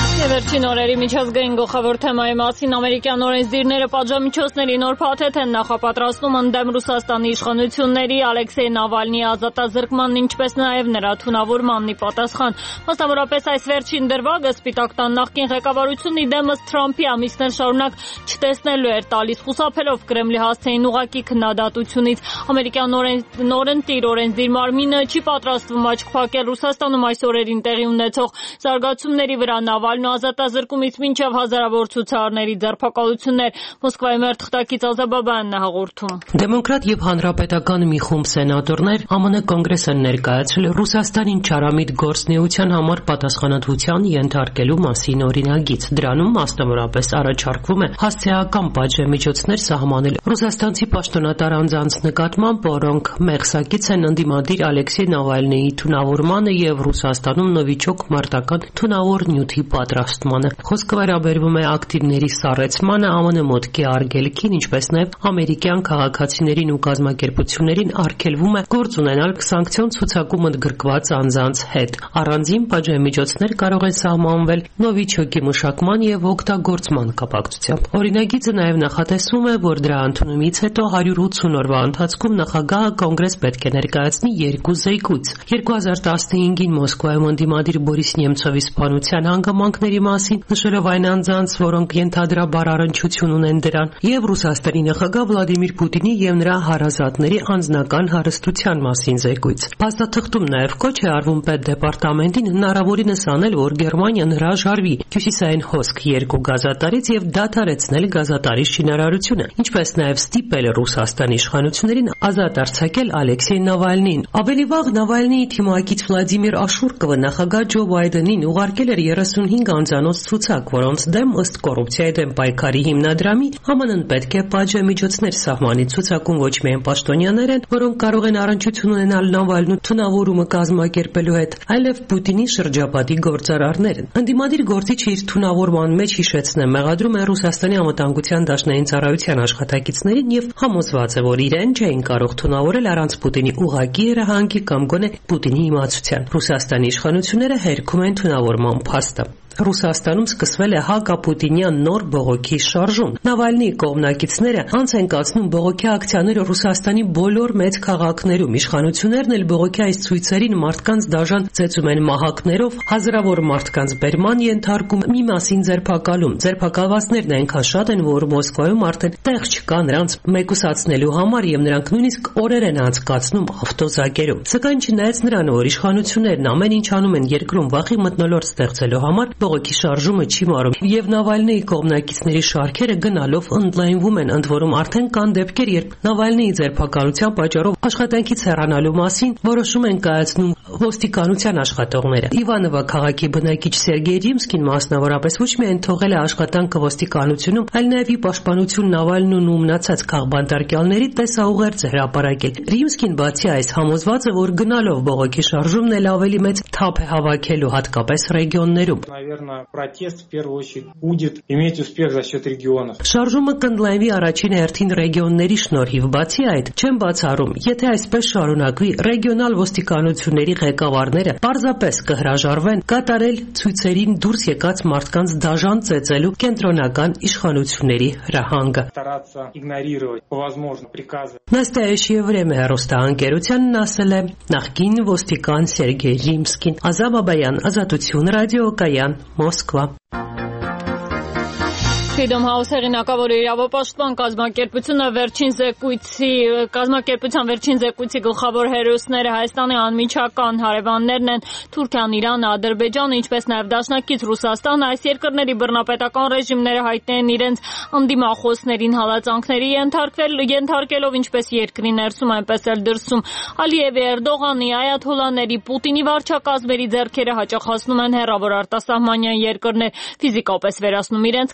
Վերջին օրերի միջազգային գլխավոր թեմայի մասին ամերիկյան օրենսդիրները պատժամիջոցների նոր փաթեթ են նախապատրաստում ընդդեմ Ռուսաստանի իշխանությունների Ալեքսեյ Նավալնիի ազատազրկմանն, ինչպես նաև նրա թունավորմանն ի պատասխան։ Մասնավորապես այս վերջին դրվագը Սպիտակ տան նախկին ղեկավարությունն ի դեմս Թրամփի ամիսներ շարունակ չտեսնելու էր տալիս, խուսափելով Կրեմլի հասցեին ուղղակի քննադատությունից։ Ամերիկյան նորընտիր օրենսդիր մարմինը չի պատրաստվում աչք փակել Ռուսաստանում այս օրերին տեղի ունեցող զարգացումների վրա Նավալնու ազատազրկումից մինչև հազարավոր ցուցարարների ձերբակալություններ։ Մոսկվայի մեր թղթակից Ազաբաբյանն է հաղորդում։ Դեմոկրատ եւ հանրապետական մի խումբ սենատորներ ԱՄՆ կոնգրես են ներկայացրել Ռուսաստանին չարամիտ գործնեության համար պատասխանատվության ենթարկելու մասին օրինագիծ։ Դրանում մասնավորապես առաջարկվում է հասցեական պատժամիջոցներ սահմանել ռուսաստանցի պաշտոնատար անձանց նկատմամբ, որոնք մեղսակից են ընդդիմադիր Ալեքսեյ Նավալնիի թունավորմանը եւ Ռուսաստանում նովիչոկ մարտական թունավոր նյութի պատրաստմանը։ Խոսքը վերաբերվում է ակտիվների սառեցմանը, ԱՄՆ մոտքի արգելքին, ինչպես նաև ամերիկյան քաղաքացիներին ու կազմակերպություններին արգելվում է գործ ունենալ սանկցիոն ցուցակում ընդգրկված անձանց հետ։ Առանձին պատժամիջոցներ կարող են սահմանվել նովիչոկի մշակման եւ օգտագործման կապակցությամբ։ Օրինագիծը նաև նախատեսում է, որ դրա ընդունումից հետո հարյուր ութսուն օրվա ընթացքում նախագահը կոնգրես պետք է ներկայացնի երկու զեկույց։ երկու հազար տասնհինգին Մոսկվայում ընդդիմադիր Բորիս Նեմցովի սպանության հանգամանքների մասին, նշելով այն անձանց, որոնք ենթադրաբար առնչություն ունեն դրան, եւ Ռուսաստանի նախագահ Վլադիմիր Պուտինի եւ նրա հարազատների անձնական հարստության մասին զեկույց։ Փաստաթղթում նաեւ կոչ է արվում պետդեպարտամենտին հնարավորինս անել, որ Գերմանիան հրաժարվի Հյուսիսային հոսք երկու գազատարից եւ դադարեցնել գազատարի շինարարությունը, ինչպես նաեւ ստիպել Ռուսաստանի իշխանություններին ազատ արձակել Ալեքսեյ Նավալնիին։ Ավելի վաղ Նավալնիի թիմակից Վլադիմիր Աշուրկովը նախագահ Ջո Բայդենին ուղարկել էր երեսունհինգ անձանոց ցուցակ, որոնց դեմ ըստ կոռուպցիայի դեմ պայքարի հիմնադրամի ԱՄՆ-ն պետք է պատժամիջոցներ սահմանի։ Ցուցակում ոչ միայն պաշտոնյաներ են, որոնք կարող են առնչություն ունենալ Նավալնու թունավորումը կազմակերպելու հետ, այլև Պուտինի շրջապատի գործարարներ են։ Ընդդիմադիր գործիչը իր թունավորման մեջ հիշեցնե մեղադրում է Ռուսաստանի անվտանգության դաշնային ծառայության աշխատակիցներին եւ համոզված է, որ իրեն չէին կարող թունավորել առանց Պուտինի ուղղակի երահանգի կամ գոնե Պուտինի իմացության։ Ռուսաստանի իշխանությունները հերքում են թունավորման փաստը։ Ռուսաստանում սկսվել է հակապուտինյան նոր բողոքի շարժում։ Նավալնիի կողմնակիցները անց են կացնում բողոքի ակցիաները Ռուսաստանի բոլոր մեծ քաղաքներում։ Իշխանություններն էլ բողոքի այս ցույցերին մարդկանց դաժան ծեծում են մահակներով, հազարավոր մարդկանց բերման ենթարկում, մի մասին ձերբակալում։ Ձերբակալվածներն այնքան շատ են, որ Մոսկվայում արդեն տեղ չկա նրանց մեկուսացնելու համար եւ նրանք նույնիսկ օրեր են անցկացնում ավտոզակերում։ Սակայն չնայած նրան, որ իշխանություններն ամեն ինչ անում են երկրում վախի մթնոլորտ ստեղծելու համար, բողոքի շարժումը չի մարում եւ Նավալնիի կողմնակիցների շարքերը գնալով ընդլայնվում են, ընդ որում արդեն կան դեպքեր, երբ Նավալնիի ձերբակալության պատճառով աշխատանքից հեռանալու մասին որոշում են կայացնում ոստիկանության աշխատողները։ Իվանովա քաղաքի բնակիչ Սերգեյ Ռիմսկին մասնավորապես ոչ միայն թողել է աշխատանքը ոստիկանությունում, այլ նաեւ ի պաշտպանություն Նավալնուն ու մնացած քաղբանտարկյալների տեսաուղերձ է հրապարակել։ Ռիմսկին բացի այս համոզված է, որ գնալով բողոքի շարժումն էլ ավելի մեծ թափ է հավաքելու, հատկապես ռեգիոններում։ Наверное, протест в первую очередь будет иметь успех за счет регионов. Շարժումը կընդլայնվի առաջին հերթին ռեգիոնների շնորհիվ, բացի այդ, չեմ բացառում, եթե այսպես շարունակվի, ռեգիոնալ ոստիկանությունների ղեկավարները պարզապես կհրաժարվեն կատարել ցույցերին դուրս եկած մարդկանց դաժան ծեծելու կենտրոնական իշխանությունների հրահանգը։ Стараться игнорировать по возможности приказы. Настоящее время հեռուստաընկերությանն ասել է նախկին ոստիկան Սերգեյ Ռիմսկին։ Ազաբաբյան, Ազատություն ռադիոկայան, Մոսկվա։ Freedom House հեղինակավոր իրավապաշտպան կազմակերպությունը վերջին զեկույցի կազմակերպության վերջին զեկույցի գլխավոր հերոսները Հայաստանի անմիջական հարևաններն են Թուրքիան, Իրանը, Ադրբեջանը, ինչպես նաև դաշնակից Ռուսաստանը։ Այս երկրների բռնապետական ռեժիմները հայտնել են իրենց անդիմախոսներին հալածանքների ենթարկվել, ենթարկելով ինչպես երկրի ներսում, այնպես էլ դրսում։ Ալիևի, Էրդողանի, այաթոլաների, Պուտինի վարչակազմերի ձեռքերը հաճախ հասնում են հեռավոր արտասահմանյան երկրներ, ֆիզիկապես վերացնում իրենց քննադատ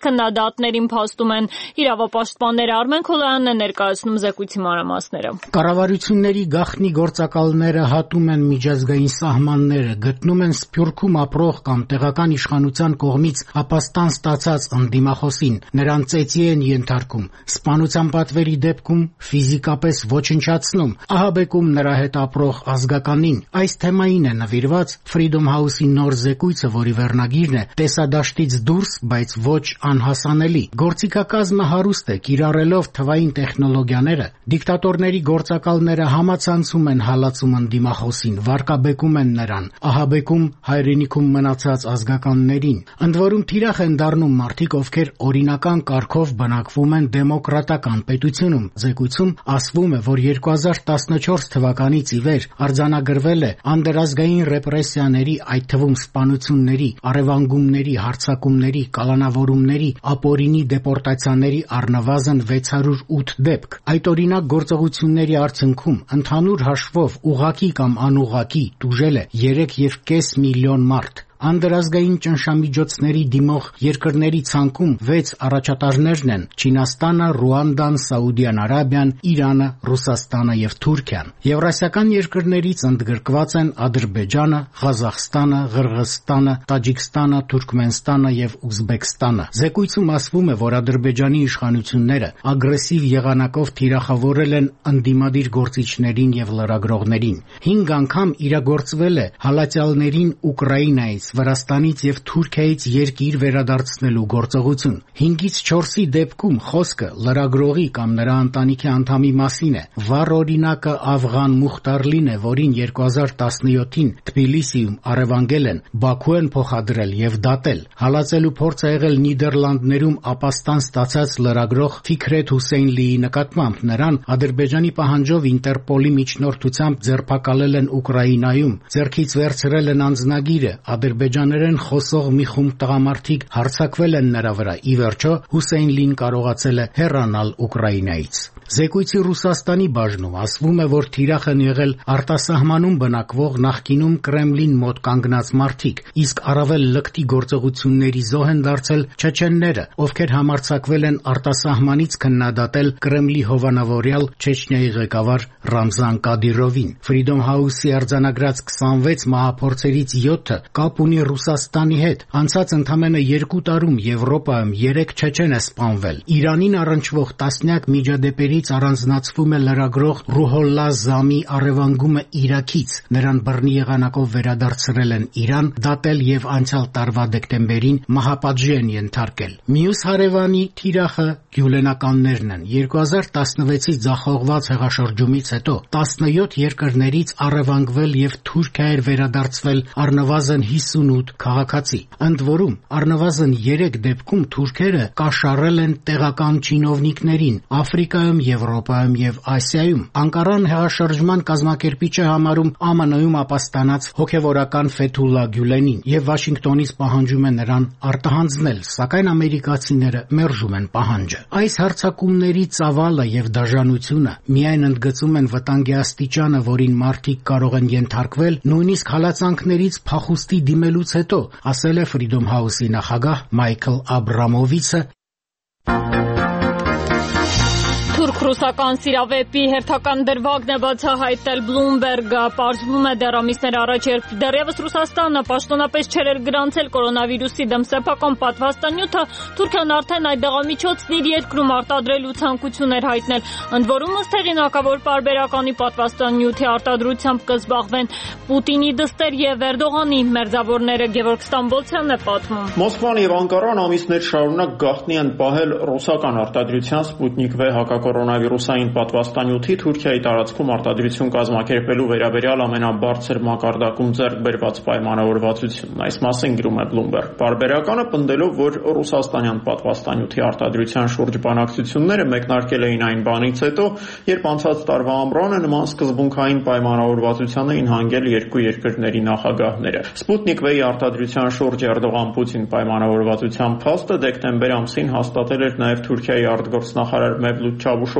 պալատներին փաստում են իրավապաշտպանները։ Արմեն Քոլյանն է ներկայացնում զեկույցի մանրամասները։ Կառավարությունների գաղտնի գործակալները հատում են միջազգային սահմանները, գտնում են Սփյուռքում ապրող կամ տեղական իշխանության կողմից ապաստան ստացած ընդդիմախոսին, նրան ծեծի են ենթարկում, սպանության պատվերի դեպքում ֆիզիկապես ոչնչացնում, ահաբեկում նրա հետ ապրող ազգականին։ Այս թեմային է նվիրված Freedom House-ի նոր զեկույցը, որի վերնագիրն է «Տեսադաշտից դուրս, բայց ոչ անհասանելի»։ Գործիքակազմը հարուստ է, կիրառելով թվային տեխնոլոգիաները, դիկտատորների գործակալները համացանցում են հալածում ընդդիմախոսին, վարկաբեկում են նրան, ահաբեկում հայրենիքում մնացած ազգականներին։ Ընդ որում թիրախ են դառնում մարդիկ, ովքեր օրինական կարգով բնակվում են դեմոկրատական պետությունում։ Զեկույցում ասվում է, որ երկու հազար տասնչորս թվականից ի վեր արձանագրվել է անդրազգային ռեպրեսիաների, այդ թվում սպանությունների, առևանգումների, հարձակումների, կալանավորումների, ապօրինի դեպորտացիաների առնվազն վեց հարյուր ութ դեպք։ Այդ օրինակ գործողությունների արդյունքում ընդհանուր հաշվով ուղղակի կամ անուղղակի տուժել է երեք և կես միլիոն մարդ։ Անդրազգային ճնշամիջոցների դիմող երկրների ցանկում վեց առաջատարներն են Չինաստանը, Ռուանդան, Սաուդյան Արաբիան, Իրանը, Ռուսաստանը և Թուրքիան։ Եվրասիական երկրներից ընդգրկված են Ադրբեջանը, Ղազախստանը, Ղրղըզստանը, Տաջիկստանը, Թուրքմենստանը և Ուզբեկստանը։ Զեկույցում ասվում է, որ Ադրբեջանի իշխանությունները ագրեսիվ եղանակով թիրախավորել են ընդդիմադիր գործիչներին և լրագրողներին։ Հինգ անգամ իրագործվել է հալածյալներին Ուկրաինայից, Վրաստանից և Թուրքիայից երկիր վերադարձնելու գործողություն։ հինգից չորսի դեպքում խոսքը լրագրողի կամ նրա ընտանիքի անդամի մասին է։ Վառ օրինակը Աֆղան Մուխտարլին է, որին երկու հազար տասնյոթին Թբիլիսիում առևանգել են, Բաքու են փոխադրել և դատել։ Հալածելու փորձ ա եղել Նիդերլանդներում ապաստան ստացած լրագրող Ֆիքրեթ Հուսեյնլիի նկատմամբ։ Նրան Ադրբեջանի պահանջով Ինտերպոլի միջնորդությամբ ձերբակալել են Ուկրաինայում, ձեռքից վերցրել են անձնագիրը, ադրբեջաներեն խոսող մի խումբ տղամարդիկ հարձակվել են նրա վրա։ Ի վերջո Հուսեյնլին կարողացել է հեռանալ Ուկրաինայից։ Զեկույցի Ռուսաստանի բաժնում ասվում է, որ թիրախ են եղել արտասահմանում բնակվող նախկինում Կրեմլին մոտ կանգնած մարդիկ, իսկ առավել լկտի գործողությունների զոհ են դարձել չեչենները, ովքեր համարձակվել են արտասահմանից քննադատել Կրեմլի հովանավորյալ Չեչնիայի ղեկավար Ռամզան Կադիրովին։ Freedom House-ի արձանագրած քսանվեց մահափորձերից յոթը կապ ունի Ռուսաստանի հետ։ Անցած ընդամենը երկու տարում Եվրոպայում երեք չեչեն է սպանվել։ Իրանին առնչվող տասնյակ միջադեպերի առանձնացվում է լրագրող Ռուհոլլա Զամի առևանգումը Իրաքից։ Նրան բռնի եղանակով վերադարձրել են Իրան, դատել և անցյալ տարվա դեկտեմբերին մահապատժի են ենթարկել։ Մյուս հարևանի թիրախը գյուլենականներն են։ երկու հազար տասնվեցի ձախողված հեղաշրջումից հետո տասնյոթ երկրներից առևանգվել և Թուրքիա էր վերադարձվել առնվազն հիսունութ քաղաքացի։ Ընդ որում առնվազն երեք դեպքում թուրքերը կաշառել են տեղական չինովնիկներին Աֆրիկայում, Եվրոպայում և Ասիայում։ Անկարան հեղաշրջման կազմակերպիչ է համարում Ամն Օ-ում ապաստանած հոգևորական Ֆեթուլլա Գյուլենին և Վաշինգտոնից պահանջում է նրան արտահանձնել, սակայն ամերիկացիները մերժում են պահանջը։ Այս հարձակումների ծավալը և դաժանությունը միայն ընդգծում են վտանգի աստիճանը, որին մարդիկ կարող են ենթարկվել նույնիսկ հալածանքներից փախուստի դիմելուց հետո, ասել է Freedom House-ի նախագահ Մայքլ Աբրամովիցը։ Թուրք-ռուսական սիրավեպի հերթական դրվագն է բացահայտել Bloomberg-ը։ Պարզվում է դեռ ամիսներ առաջ, երբ դեռևս Ռուսաստանը պաշտոնապես չէր էլ գրանցել կորոնավիրուսի դեմ սեփական պատվաստանյութը, Թուրքիան արդեն այդ դեղամիջոցն իր երկրում արտադրելու ցանկություն էր հայտնել։ Ընդ որում, ըստ հեղինակավոր պարբերականի պատվաստանյութի արտադրությամբ կզբաղվեն Պուտինի դստեր և Էրդողանի մերձավորները։ Գևորգ Ստամբոլցյանն է պատմում։ Մոսկվան և Անկարան ամիսներ շարունակ գաղտնի են պահել ռուսական արտադրության Սպուտնիկ V հակակորոնավիրուսային պատվաստանյութի Թուրքիայի տարածքում արտադրություն կազմակերպելու վերաբերյալ ամենաբարձր մակարդակում ձեռք բերված պայմանավորվածությունն։ Այս մասին գրում է Bloomberg պարբերականը, պնդելով, որ ռուսաստանյան պատվաստանյութի արտադրության շուրջ բանակցությունները մեկնարկել էին այն բանից հետո, երբ անցած տարվա ամռանը նման սկզբունքային պայմանավորվածության էին հանգել երկու երկրների նախագահները։ Սպուտնիկ V-ի արտադրության շուրջ Էրդողան-Պուտին պայմանավորվածության փաստը դեկտեմբեր ամսին հաստատել էր նաև Թուրքիայի արտգործնախարար Մևլութ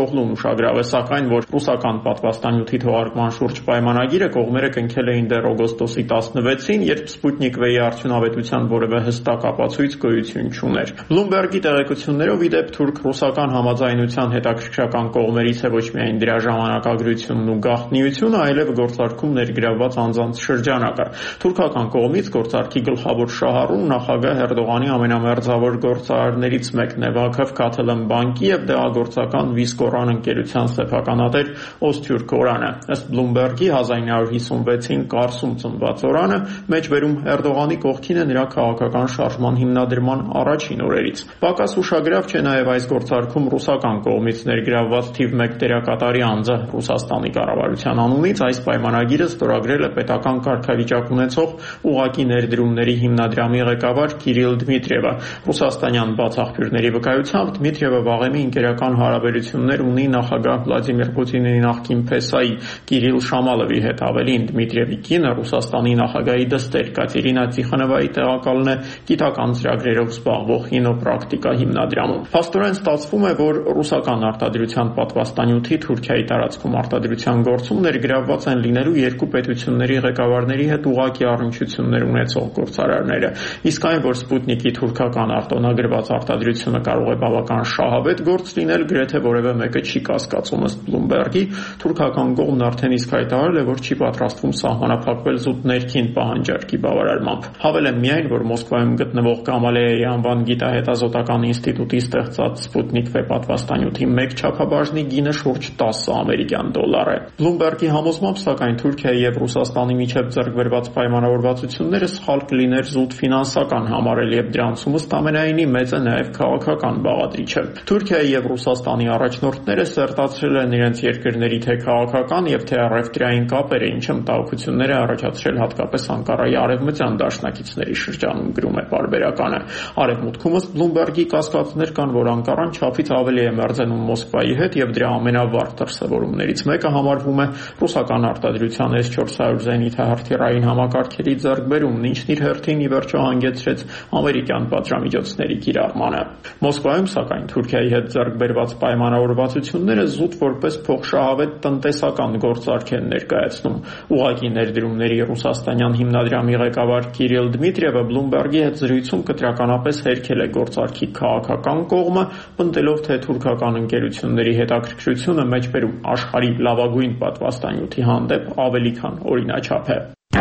Քոհլուն ուշագրավ է, սակայն, որ ռուսական պատվաստանյութի թողարկման շուրջ պայմանագիրը կողմերը կնքել էին դեռ օգոստոսի տասնվեցին, երբ Sputnik V-ի արդյունավետության որևէ հստակ ապացույց գոյություն չուներ։ Bloomberg-ի տեղեկություններով, ի դեպ, թուրք-ռուսական համաձայնության հետաքրքրական կողմերից է ոչ միայն դրա ժամանակագրությունն ու գաղտնիությունը, այլև գործարքում ներգրավված անձանց շրջանակը։ Թուրքական կողմից գործարքի գլխավոր շահառուն նախագահ Էրդողանի ամենամերձավոր գործարարներից մեկն է, Vakıf Katılım բանկի եւ դեղագործական Viscoran ընկերության սեփականատեր Օսթյուրք Օրանը։ Ըստ Bloomberg-ի հազար ինը հարյուր հիսունվեցին Կարսում ծնված Օրանը մեջբերում Էրդողանի կողքին է նրա քաղաքական շարժման հիմնադրման առաջին օրերից։ Պակաս ուշագրավ չէ նաեւ այս գործարքում ռուսական կողմից ներգրավված թիվ մեկ դերակատարի անձը Ռուսաստանի կառավարության անունից այս պայմանագիրը ստորագրել է պետական կարգավիճակ ունեցող ուղղակի ներդրումների հիմնադրամի ղեկավար Կիրիլ Դմիտրիևը։ Ռուսաստանյան բացախբյուրների վկայությամբ Դմիտրիևը վաղեմի ընկերական հարաբերություններ ունի նախագահ Վլադիմիր Պուտինի նախկին փեսայի Կիրիլ Շամալովի հետ։ Ավելին, Դմիտրիևի կինը Ռուսաստանի նախագահի դստեր Կատերինա Տիխանովայի տեղակալն է գիտական ծրագրերով զբաղվող Ինոպրակտիկա հիմնադրամում։ Փաստորեն ստացվում է, որ ռուսական արտադրության պատվաստանյութի Թուրքիայի տարածքում արտադրության գործում ներգրավված են լինելու երկու պետությունների ղեկավարների հետ ուղղակի առնչություններ ունեցող գործարարները։ Իսկ այն, որ Sputnik-ի թուրքական արտոնագրված արտադրությունը կարող է բավական շահավետ գործ լինել, գրեթե որևէ մեկը չի կասկածում։ Ըստ Bloomberg-ի, թուրքական կողմն արդեն իսկ հայտարարել է, որ չի պատրաստվում սահմանափակվել զուտ ներքին պահանջարկի բավարարմամբ։ Հավելեմ միայն, որ Մոսկվայում գտնվող Գամալեայի անվան գիտահետազոտական ինստիտուտի ստեղծած Sputnik V պատվաստանյութի մեկ չափաբաժնի գինը շուրջ տասը ամերիկյան դոլար է։ Bloomberg-ի համոզմամբ, սակայն Թուրքիայի եւ Ռուսաստանի միջև ձեռք բերված պայմանավորվածությունները սխալ կլիներ զուտ ֆինանսական համարել եւ դրանցում ըստ ամենայնի մեծ է նաեւ քաղաքական բաղադրիչը։ Թուրքիայի եւ Ռուսաստանի առաջնորդները սերտացրել են իրենց երկրների թե քաղաքական եւ թե առևտրային կապերը, ինչը մտահոգություններ է առաջացրել հատկապես Անկարայի արևմտյան դաշնակիցների շրջանում, գրում է պարբերականը։ Արևմուտքում ըստ Bloomberg-ի կասկածներ կան, որ Անկարան չափից ավելի է մերձենում Մոսկվայի հետ եւ դրա ամենավառ դրսեւորումներից մեկը համարվում է ռուսական արտադրության S four hundred զենիթահրթիռային համակարգերի ձեռքբերումն, ինչն իր հերթին ի վերջո հանգեցրեց ամերիկյան պատժամիջոցների կիրառմանը։ Մոսկվայում, սակայն, Թուրքիայի հետ ձեռք բերված պայմանավորվածությունները զուտ որպես փոխշահավետ տնտեսական գործարք են ներկայացնում։ Ուղղակի ներդրումների ռուսաստանյան հիմնադրամի ղեկավար Կիրիլ Դմիտրիևը Bloomberg-ի հետ զրույցում կտրականապես հերքել է գործարքի քաղաքական կողմը, պնդելով, թե թուրքական ընկերությունների հետաքրքրությունը մեջբերում աշխարհի լավագույն պատվաստանյութի հանդեպ ավելի քան օրինաչափ է։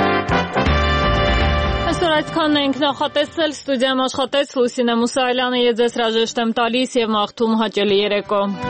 Այսօր այսքանն ենք նախատեսել, ստուդիայում աշխատեց Լուսինե Մուսայելյանը, ես ձեզ հրաժեշտ եմ տալիս եւ մաղթում հաճելի երեկո։